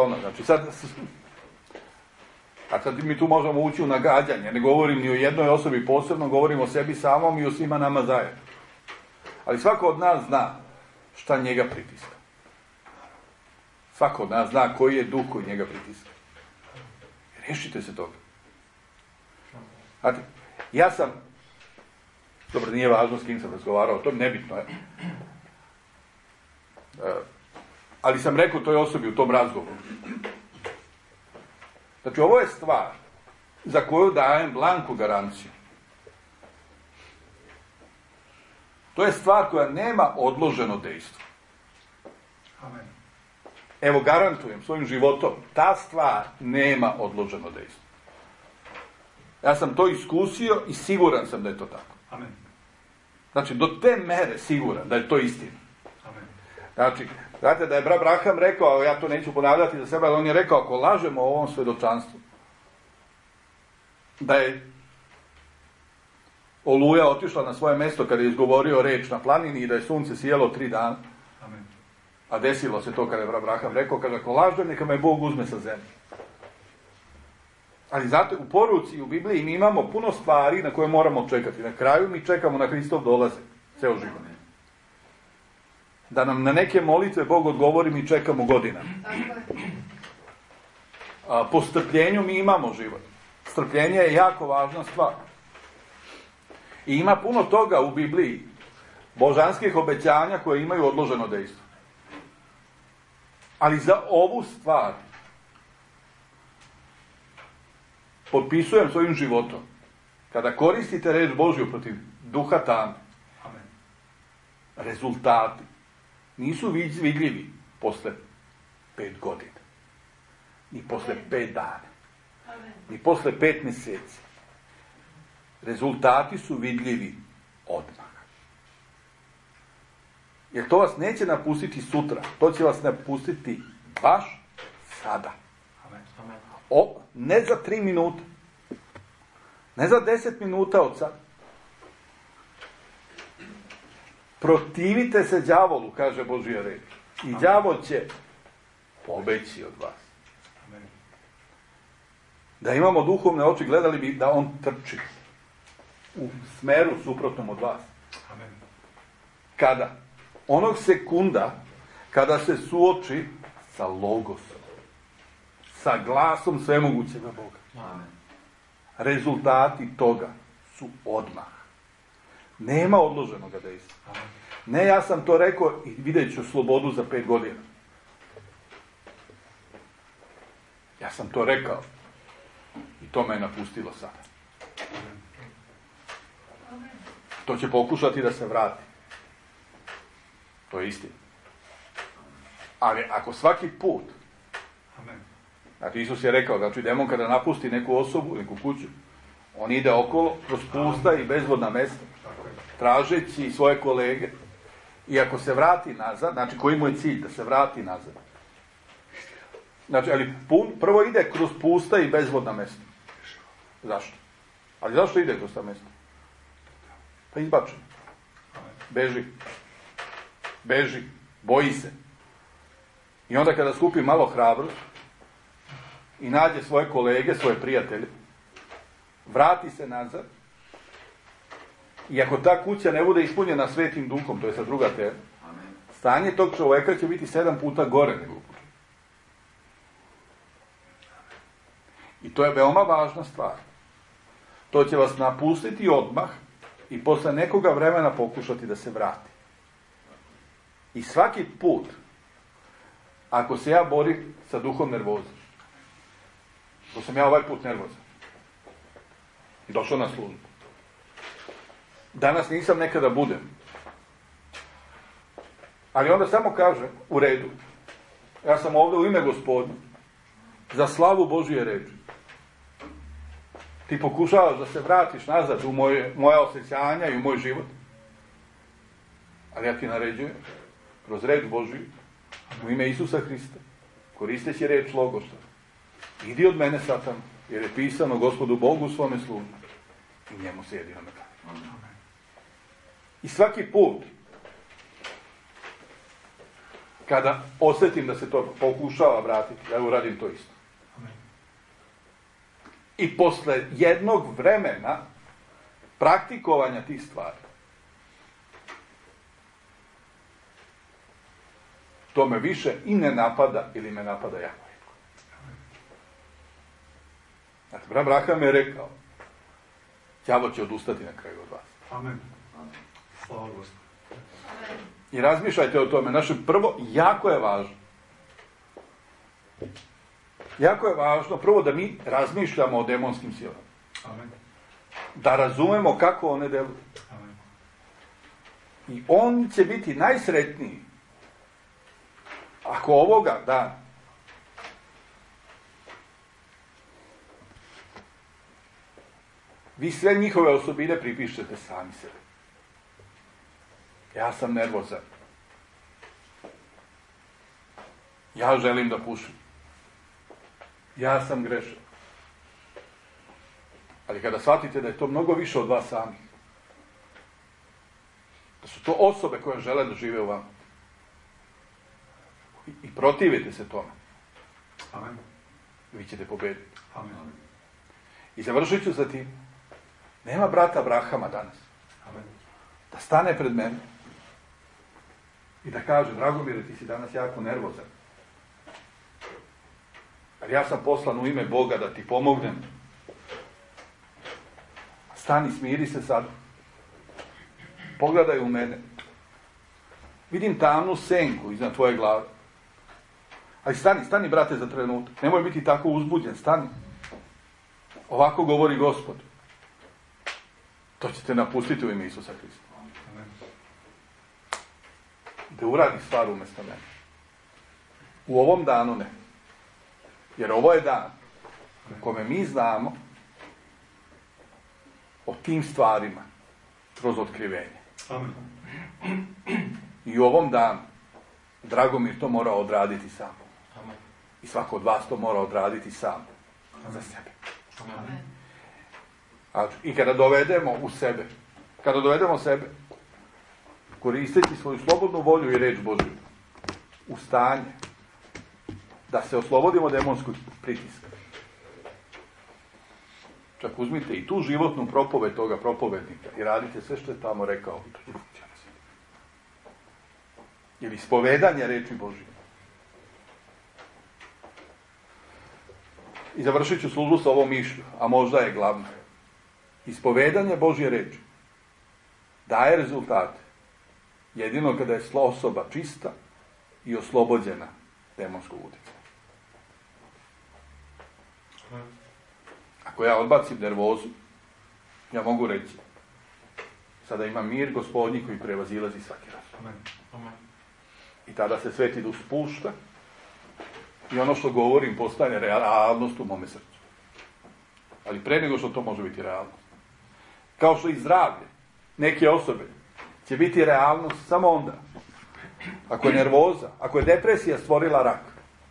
a sad mi tu možemo ući u nagađanje, ne govorim ni o jednoj osobi posebno, govorim o sebi samom i o svima nama zajedno. Ali svako od nas zna šta njega pritiska. Svako od nas zna koji je duh koji njega pritiska. Rešite se toga. Znate, ja sam, dobro, nije važno s kim sam razgovarao, to nebitno je. Ali sam rekao toj osobi u tom razgovoru. Znači, ovo je stvar za koju dajem blanku garanciju. To je stvar koja nema odloženo dejstvo. Amen. Evo, garantujem svojim životom, ta stvar nema odloženo dejstvo. Ja sam to iskusio i siguran sam da je to tako. Amen. Znači, do te mere siguran da je to istina. Amen. Znači, znate da je brat Braham rekao, ja to neću ponavljati za sebe, ali on je rekao, ako lažemo o ovom svedočanstvu, da je Oluja otišla na svoje mjesto kada je izgovorio reč na planini i da je sunce sijelo 3 dana. Amen. A desilo se to kada je brat Braham rekao, kaže, ako lažem, neka me Bog uzme sa zemlje. Ali znate, u poruci, u Bibliji mi imamo puno stvari na koje moramo čekati. Na kraju mi čekamo na Hristov dolazak, ceo život. Da nam na neke molitve Bog odgovori, mi čekamo godinama. Po strpljenju mi imamo život. Strpljenje je jako važna stvar. I ima puno toga u Bibliji, božanskih obećanja koje imaju odloženo dejstvo. Ali za ovu stvar potpisujem svojim životom. Kada koristite reč Božju protiv duha tame, rezultati nisu vidljivi posle 5 godina, ni posle 5 dana, ni posle 5 mjeseci. Rezultati su vidljivi odmah. Jer to vas neće napustiti sutra, to će vas napustiti baš sada. Ne za 3 minuta, ne za 10 minuta od sada. Protivite se đavolu, kaže Božja reč. I đavol će pobeći od vas. Da imamo duhovne oči, gledali bi da on trči u smeru suprotnom od vas. Kada? Onog sekunda kada se suoči sa logosom, sa glasom svemogućega Boga. Rezultati toga su odmah. Nema odloženog dejstva. Ne, ja sam to rekao i vidjet ću slobodu za 5 godina. Ja sam to rekao i to me je napustilo sada. To će pokušati da se vrati. To je istina. Ali ako svaki put, znači Isus je rekao, znači demon kada napusti neku osobu, neku kuću, on ide okolo kroz pusta i bezvodna mesta, tražeći svoje kolege. I ako se vrati nazad, znači koji mu je cilj? Da se vrati nazad. Znači, ali prvo ide kroz pusta i bezvodna mesta. Zašto? Ali zašto ide kroz ta mesta? Pa izbačen. Beži, boji se. I onda kada skupi malo hrabrost i nađe svoje kolege, svoje prijatelje, vrati se nazad i ako ta kuća ne bude ispunjena Svetim Duhom, to je sad druga tema, stanje tog čovjeka će biti 7 puta gore nego u kući. I to je veoma važna stvar. To će vas napustiti odmah i posle nekoga vremena pokušati da se vrati. I svaki put, ako se ja borim sa duhom nervoze, to sam ja ovaj put nervozan, došao na službu. Danas nisam, nekada budem. Ali onda samo kažem, u redu, ja sam ovdje u ime Gospodnje, za slavu Božje reči. Ti pokušavaš da se vratiš nazad u moja osjećanja i u moj život. Ali ja ti naređujem, kroz reč Božju, u ime Isusa Hrista, koristeći reč Logosa, idi od mene, Satan, jer je pisano Gospodu Bogu svome služi i njemu se jedino meka. I svaki put, kada osjetim da se to pokušava vratiti, ja uradim to isto. I posle jednog vremena praktikovanja tih stvari, to me više i ne napada ili me napada jako rijetko. Znači, brat Braham je rekao, đavo će odustati na kraju od vas. Amen. Slava Gospodu. I razmišljajte o tome. Naše prvo, jako je važno. Jako je važno prvo da mi razmišljamo o demonskim silama. Amen. Da razumemo kako one deluju. Amen. I on će biti najsretniji Ako ovoga dana vi sve njihove osobine pripišete sami sebi. Ja sam nervozan. Ja želim da pušim. Ja sam grešan. Ali kada shvatite da je to mnogo više od vas samih, da su to osobe koje žele da žive u vama i protivite se tome, Amen. vi ćete pobediti. Amen. I završit ću sa tim. Nema brata Abrahama danas Amen. da stane pred mene i da kaže: Dragomire, ti si danas jako nervozan. Jer ja sam poslan u ime Boga da ti pomognem. Stani, smiri se sad. Pogledaj u mene. Vidim tamnu senku iznad tvoje glave. Ali stani, brate, za trenutak. Nemoj biti tako uzbuđen, stani. Ovako govori Gospod. To ćete napustiti u ime Isusa Hrista. Amen. Da uradi stvar umjesto mene. U ovom danu ne. Jer ovo je dan u kome mi znamo o tim stvarima kroz otkrivenje. Amen. I u ovom danu Dragomir to mora odraditi sam. Amen. I svako od vas to mora odraditi sam. Za sebe. Amen. I kada dovedemo sebe, koristeći svoju slobodnu volju i reč Božju, u stanje da se oslobodimo demonskog pritiska. Čak uzmite i tu životnu propoved toga propovednika i radite sve što je tamo rekao. Ili ispovedanje reči Božje. I završit ću službu sa ovom mišlju, a možda je glavno. Ispovedanje Božje reči daje rezultate jedino kada je osoba čista i oslobođena demonskog utjecaja. Ako ja odbacim nervozu, ja mogu reći: sada imam mir Gospodnji koji prevazilazi svaki razum. I tada se Sveti Duh spušta i ono što govorim postane realnost u mome srcu. Ali pre nego što to može biti realnost. Kao što i zdravlje neke osobe će biti realnost samo onda ako je nervoza, ako je depresija stvorila rak.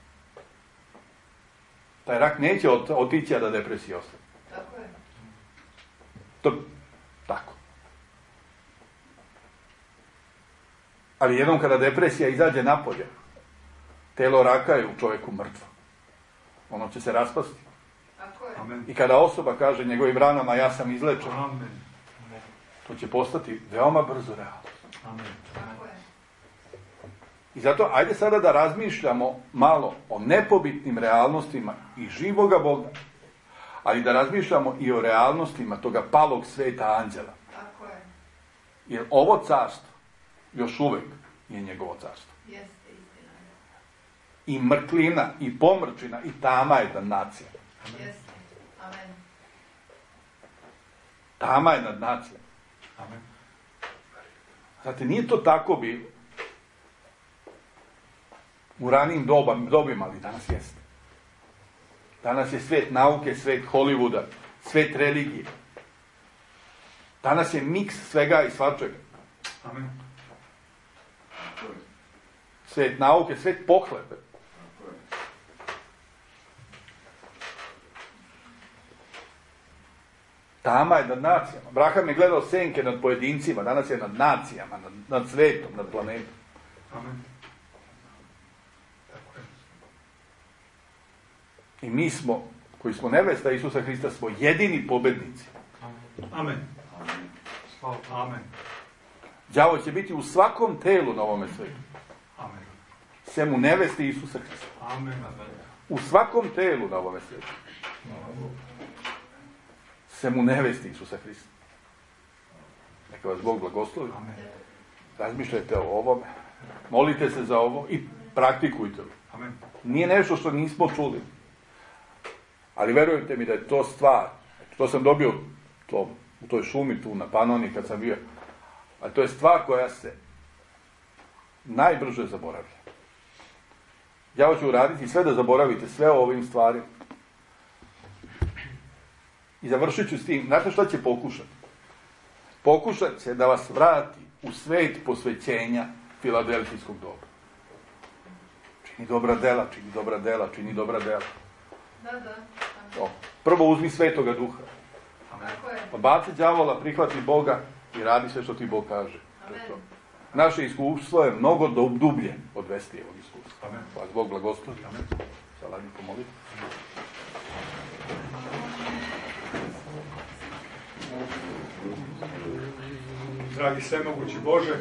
Taj rak neće otići, a da depresija ostane. Tako je. Tako. Ali jednom kada depresija izađe napolje, telo raka je u čovjeku mrtvo. Ono će se raspasti. Tako je. Amen. I kada osoba kaže njegovim ranama: ja sam izlečen, Amen. to će postati veoma brzo realno. Amen. Tako je. I zato ajde sada da razmišljamo malo o nepobitnim realnostima i živoga Boga, ali da razmišljamo i o realnostima toga palog sveta anđela. Tako je. Jer ovo carstvo još uvek je njegovo carstvo. Jeste istina. I mrklina, i pomrčina, i tama je nad nacija. Jeste. Amen. Tama je nad nacija. Amen. Znate, nije to tako bilo u ranijim dobima, ali danas jeste. Danas je svet nauke, svet Hollywooda, svet religije. Danas je miks svega i svačega. Amen. Svet nauke, svet pohlepe. Tama je nad nacijama. Abraham je gledao senke nad pojedincima, danas je nad nacijama, nad svetom, nad planetom. Amen. I mi smo, koji smo nevesta Isusa Hrista, smo jedini pobednici. Amen. Amen. Đavo će biti u svakom telu na ovome svijetu. Amen. Sem u nevesti Isusa Hrista. Amen. U svakom telu na ovome svijetu. Sem u nevesti Isusa Hrista. Neka vas Bog blagoslovi. Amen. Razmišljajte o ovome. Molite se za ovo i praktikujte. Amen. Nije nešto što nismo čuli. Ali verujte mi da je to stvar. To sam dobio u toj šumi tu na Panoni kad sam bio. A to je stvar koja se najbrže zaboravlja. Ja ću uraditi sve da zaboravite sve o ovim stvarima. I završit ću s tim. Znate što će pokušati? Pokušat će da vas vrati u svet posvećenja filadelfijskog dobra. Čini dobra dela, čini dobra dela, čini dobra dela. Da. Prvo uzmi Svetoga Duha. Tako je. Odbaci đavola, prihvati Boga i radi sve što ti Bog kaže. Naše iskustvo je mnogo dublje od Vestijevog iskustva. Vas Bog blagoslovi. Salami pomoliti. Dragi svemogući Bože,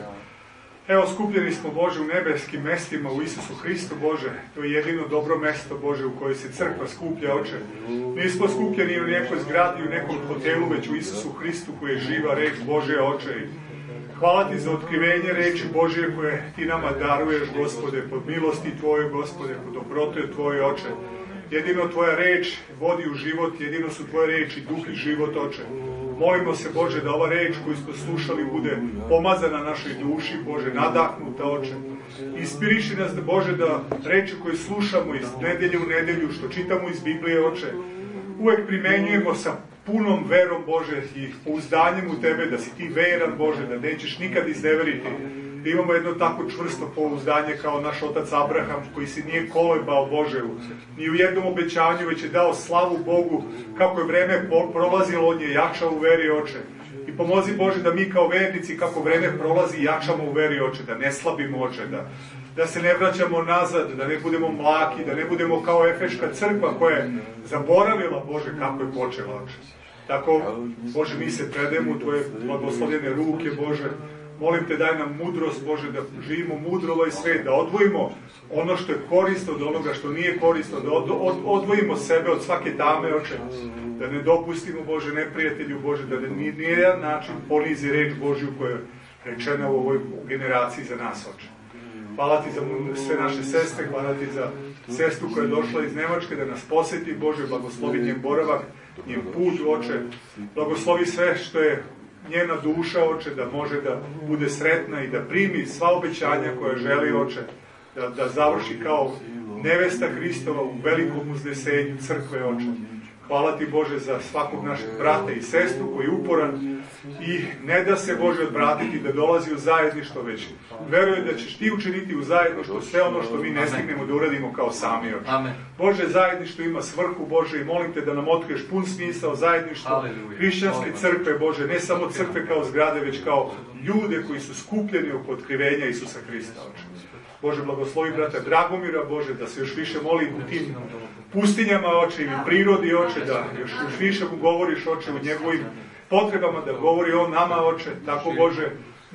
evo skupljeni smo, Bože, u nebeskim mestima u Isusu Hristu, Bože. To je jedino dobro mesto, Bože, u kojoj se crkva skuplja, Oče. Nismo skupljeni u nekoj zgradi, u nekom hotelu, već u Isusu Hristu koji je živa reč Božja, Oče. Hvala ti za otkrivenje reči Božje koje ti nama daruješ, Gospode, pod milosti tvoje, Gospode, pod dobrote tvoje, Oče. Jedino tvoja reč vodi u život, jedino su tvoje reči duh i život, Oče. Molimo se, Bože, da ova reč koju smo slušali bude pomazana našoj duši, Bože, nadahnuta, Oče. Inspiriši nas, Bože, da reči koje slušamo iz nedelje u nedelju, što čitamo iz Biblije, Oče, uvek primenjujemo sa punom verom, Bože, i pouzdanjem u Tebe, da si ti veran, Bože, da nećeš nikad izneveriti. Da imamo jedno tako čvrsto pouzdanje kao naš otac Abraham, koji se nije kolebao, Bože, ni u jednom obećanju, već je dao slavu Bogu. Kako je vreme prolazilo, on je jačao u veri, Oče. I pomozi, Bože, da mi kao vernici, kako vreme prolazi, jačamo u veri, Oče, da ne slabimo, Oče, da se ne vraćamo nazad, da ne budemo mlaki, da ne budemo kao Efeška crkva koja je zaboravila, Bože, kako je počela, Oče. Tako, Bože, mi se predajemo u Tvoje blagoslovljene ruke, Bože. Molim te, daj nam mudrost, Bože, da živimo mudro ovaj svet, da odvojimo ono što je korist od onoga što nije korist, da odvojimo sebe od svake tame, Oče, da ne dopustimo, Bože, neprijatelju, Bože, da ni jedan način ponizi reč Božju koja je rečena u ovoj generaciji za nas, Oče. Hvala ti za sve naše sestre, hvala ti za sestru koja je došla iz Nemačke da nas poseti, Bože, blagoslovi njen boravak, njen put, Oče, blagoslovi sve što je njena duša, Oče, da može da bude sretna i da primi sva obećanja koje želi, Oče, da završi kao nevesta Hristova u velikom uznesenju crkve, Oče. Hvala ti, Bože, za svakog našeg brata i sestru koji je uporan i ne da se, Bože, odvratiti da dolazi u zajedništvo, već veruje da ćeš ti učiniti u zajedništvu sve ono što mi ne stignemo da uradimo kao sami, Oče. Bože, zajedništvo ima svrhu, Bože, i molim te da nam otkriješ pun smisao zajedništva hrišćanske crkve, Bože, ne samo crkve kao zgrade, već kao ljude koji su skupljeni oko otkrivenja Isusa Hrista, Oče. Bože, blagoslovi brata Dragomira, Bože, da se još više moli u tim pustinjama, Oče, i u prirodi, Oče, da još više mu govoriš, Oče, u njegovim potrebama, da govori on nama, Oče. Tako, Bože,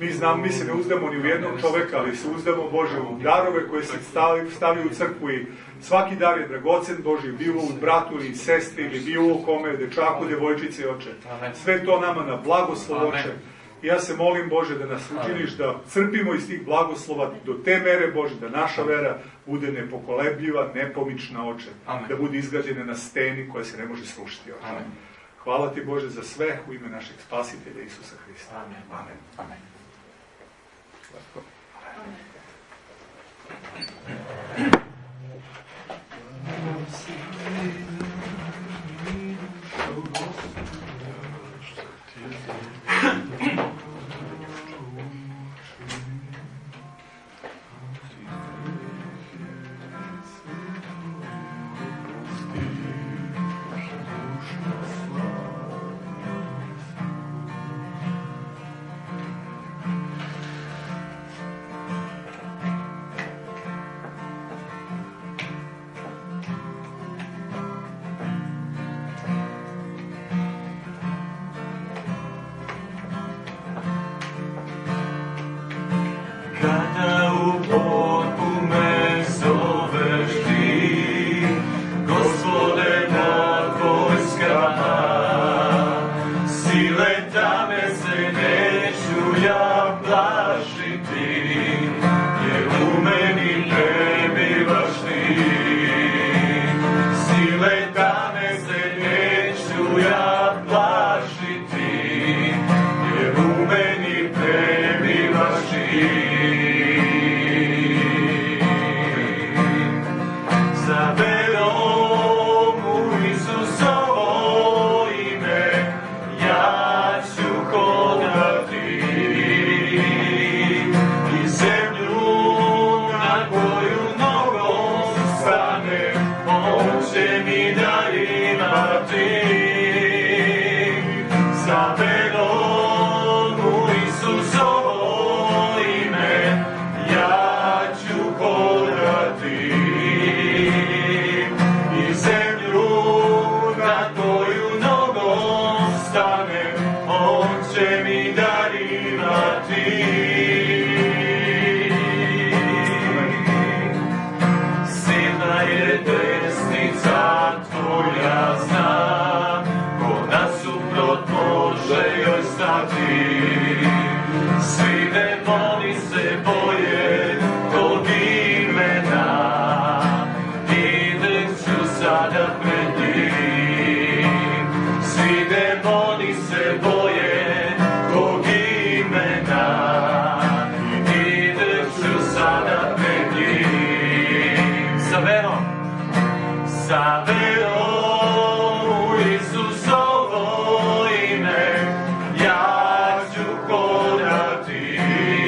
mi se ne uzdamo ni u jednog čoveka, ali se uzdamo, Bože, u darove koje se stavljaju u crkvu i svaki dar je dragocen, Bože, bilo u bratu ili sestri ili bilo u kome, dečaku, devojčici, Oče. Sve to nama na blagoslov, Oče. I ja se molim, Bože, da nas učiniš da crpimo iz tih blagoslova do te mere, Bože, da naša vera bude nepokolebljiva, nepomična, Oče. Da bude izgrađena na steni koja se ne može srušiti, Oče. Hvala ti, Bože, za sve u ime našeg spasitelja Isusa Hrista. Amen. Amen. Jer u meni prebivaš ti. boje tog imena, idem ću sada pred njim. Svi demoni se boje tog imena, idem ću sada pred njim. Sa verom, sa verom u Isusovo ime, ja ću hodati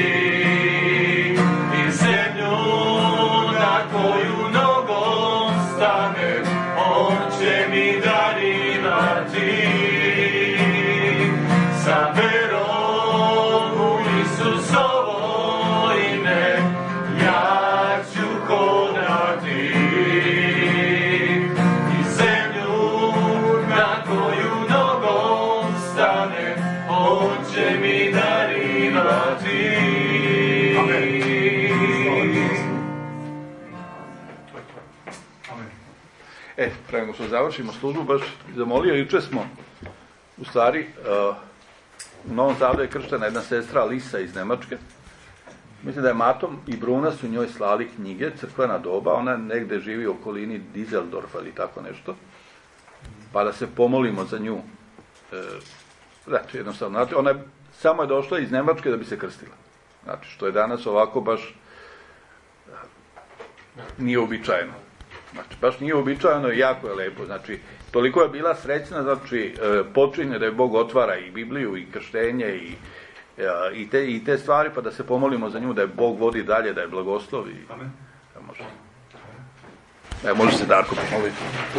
i zemlju na koju nogom stane, on će mi darivati. Sa verom u Isusovo ime, ja ću hodati i zemlju na koju nogom stane, on će mi darivati. Prema nego što završimo službu, baš zamolio, juče smo, u stvari, u Novom Sadu je krštena jedna sestra Lisa iz Nemačke. Mislim da je Matom i Bruna su njoj slali knjige, crkvena doba, ona negde živi u okolini Dizeldorfa ili tako nešto, pa da se pomolimo za nju. Znači, jednostavno, znači, ona samo je došla iz Nemačke da bi se krstila. Znači, što je danas ovako baš nije uobičajeno. Znači, baš nije uobičajeno i jako je lepo. Znači, toliko je bila srećna, znači, počinje da je Bog otvara i Bibliju i krštenje i te stvari, pa da se pomolimo za nju, da je Bog vodi dalje, da je blagoslovi. Amen. Može se Darko pomoliti.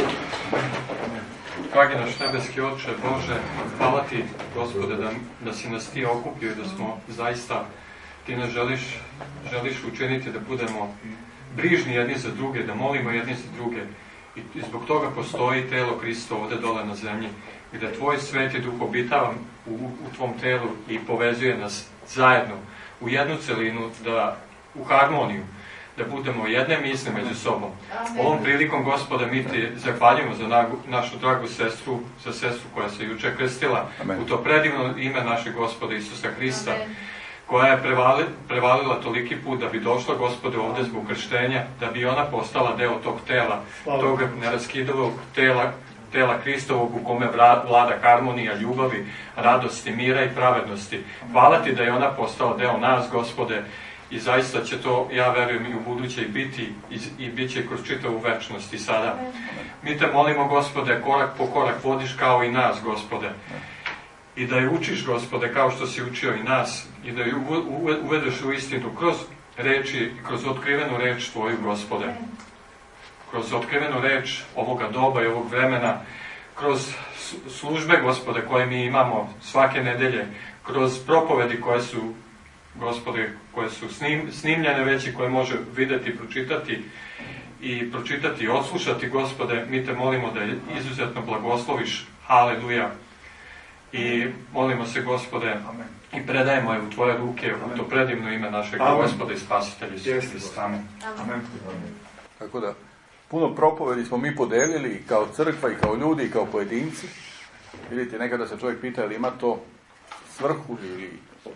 Dragi naš nebeski Oče, Bože, hvala ti, Gospode, da si nas ti okupio i da smo zaista, ti nas želiš učiniti da budemo brižni jedni za druge, da molimo jedni za druge. I zbog toga postoji telo Hristo ovde dole na zemlji, gde tvoj sveti duh obitava u tvom telu i povezuje nas zajedno u jednu celinu, u harmoniju, da budemo jedne misli među sobom. Ovom prilikom, Gospode, mi ti zahvaljujemo za našu dragu sestru, za sestru koja se juče krstila. Amen. U to predivno ime našeg Gospoda Isusa Hrista. Amen. Koja je prevalila toliki put da bi došla, Gospode, ovde zbog krštenja, da bi ona postala deo tog tela, tog neraskidovog tela Hristovog u kome vlada harmonija, ljubavi, radosti, mira i pravednosti. Hvala ti da je ona postala deo nas, Gospode, i zaista će to, ja verujem, i u buduće biti i bit će kroz čitavu večnost i sada. Mi te molimo, Gospode, korak po korak vodiš kao i nas, Gospode. I da je učiš, Gospode, kao što si učio i nas, i da je uvedeš u istinu kroz reči, kroz otkrivenu reč tvoju, Gospode. Kroz otkrivenu reč ovoga doba i ovog vremena, kroz službe, Gospode, koje mi imamo svake nedelje, kroz propovedi koje su, Gospode, koje su snimljene već i koje može videti, pročitati i odslušati, Gospode, mi te molimo da izuzetno blagosloviš. Haleluja. I molimo se, Gospode, i predajemo je u tvoje ruke, u to predivno ime našeg Gospoda i Spasitelja Isusa Hrista. Amen. Tako da, puno propovedi smo mi podelili i kao crkva, i kao ljudi, i kao pojedinci. Vidite, nekada se čovjek pita ili ima to svrhu ili...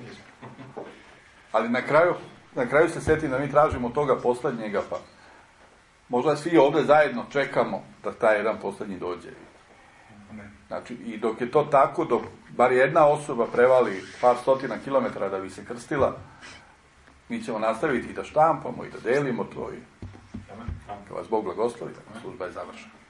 Ali na kraju se sjetim da mi tražimo toga posljednjega, pa možda svi ovdje zajedno čekamo da taj jedan posljednji dođe. Znači, i dok je to tako, dok bar jedna osoba prevali par stotina kilometara da bi se krstila, mi ćemo nastaviti i da štampamo i da delimo to. Kad vas Bog blagoslovi, služba je završena.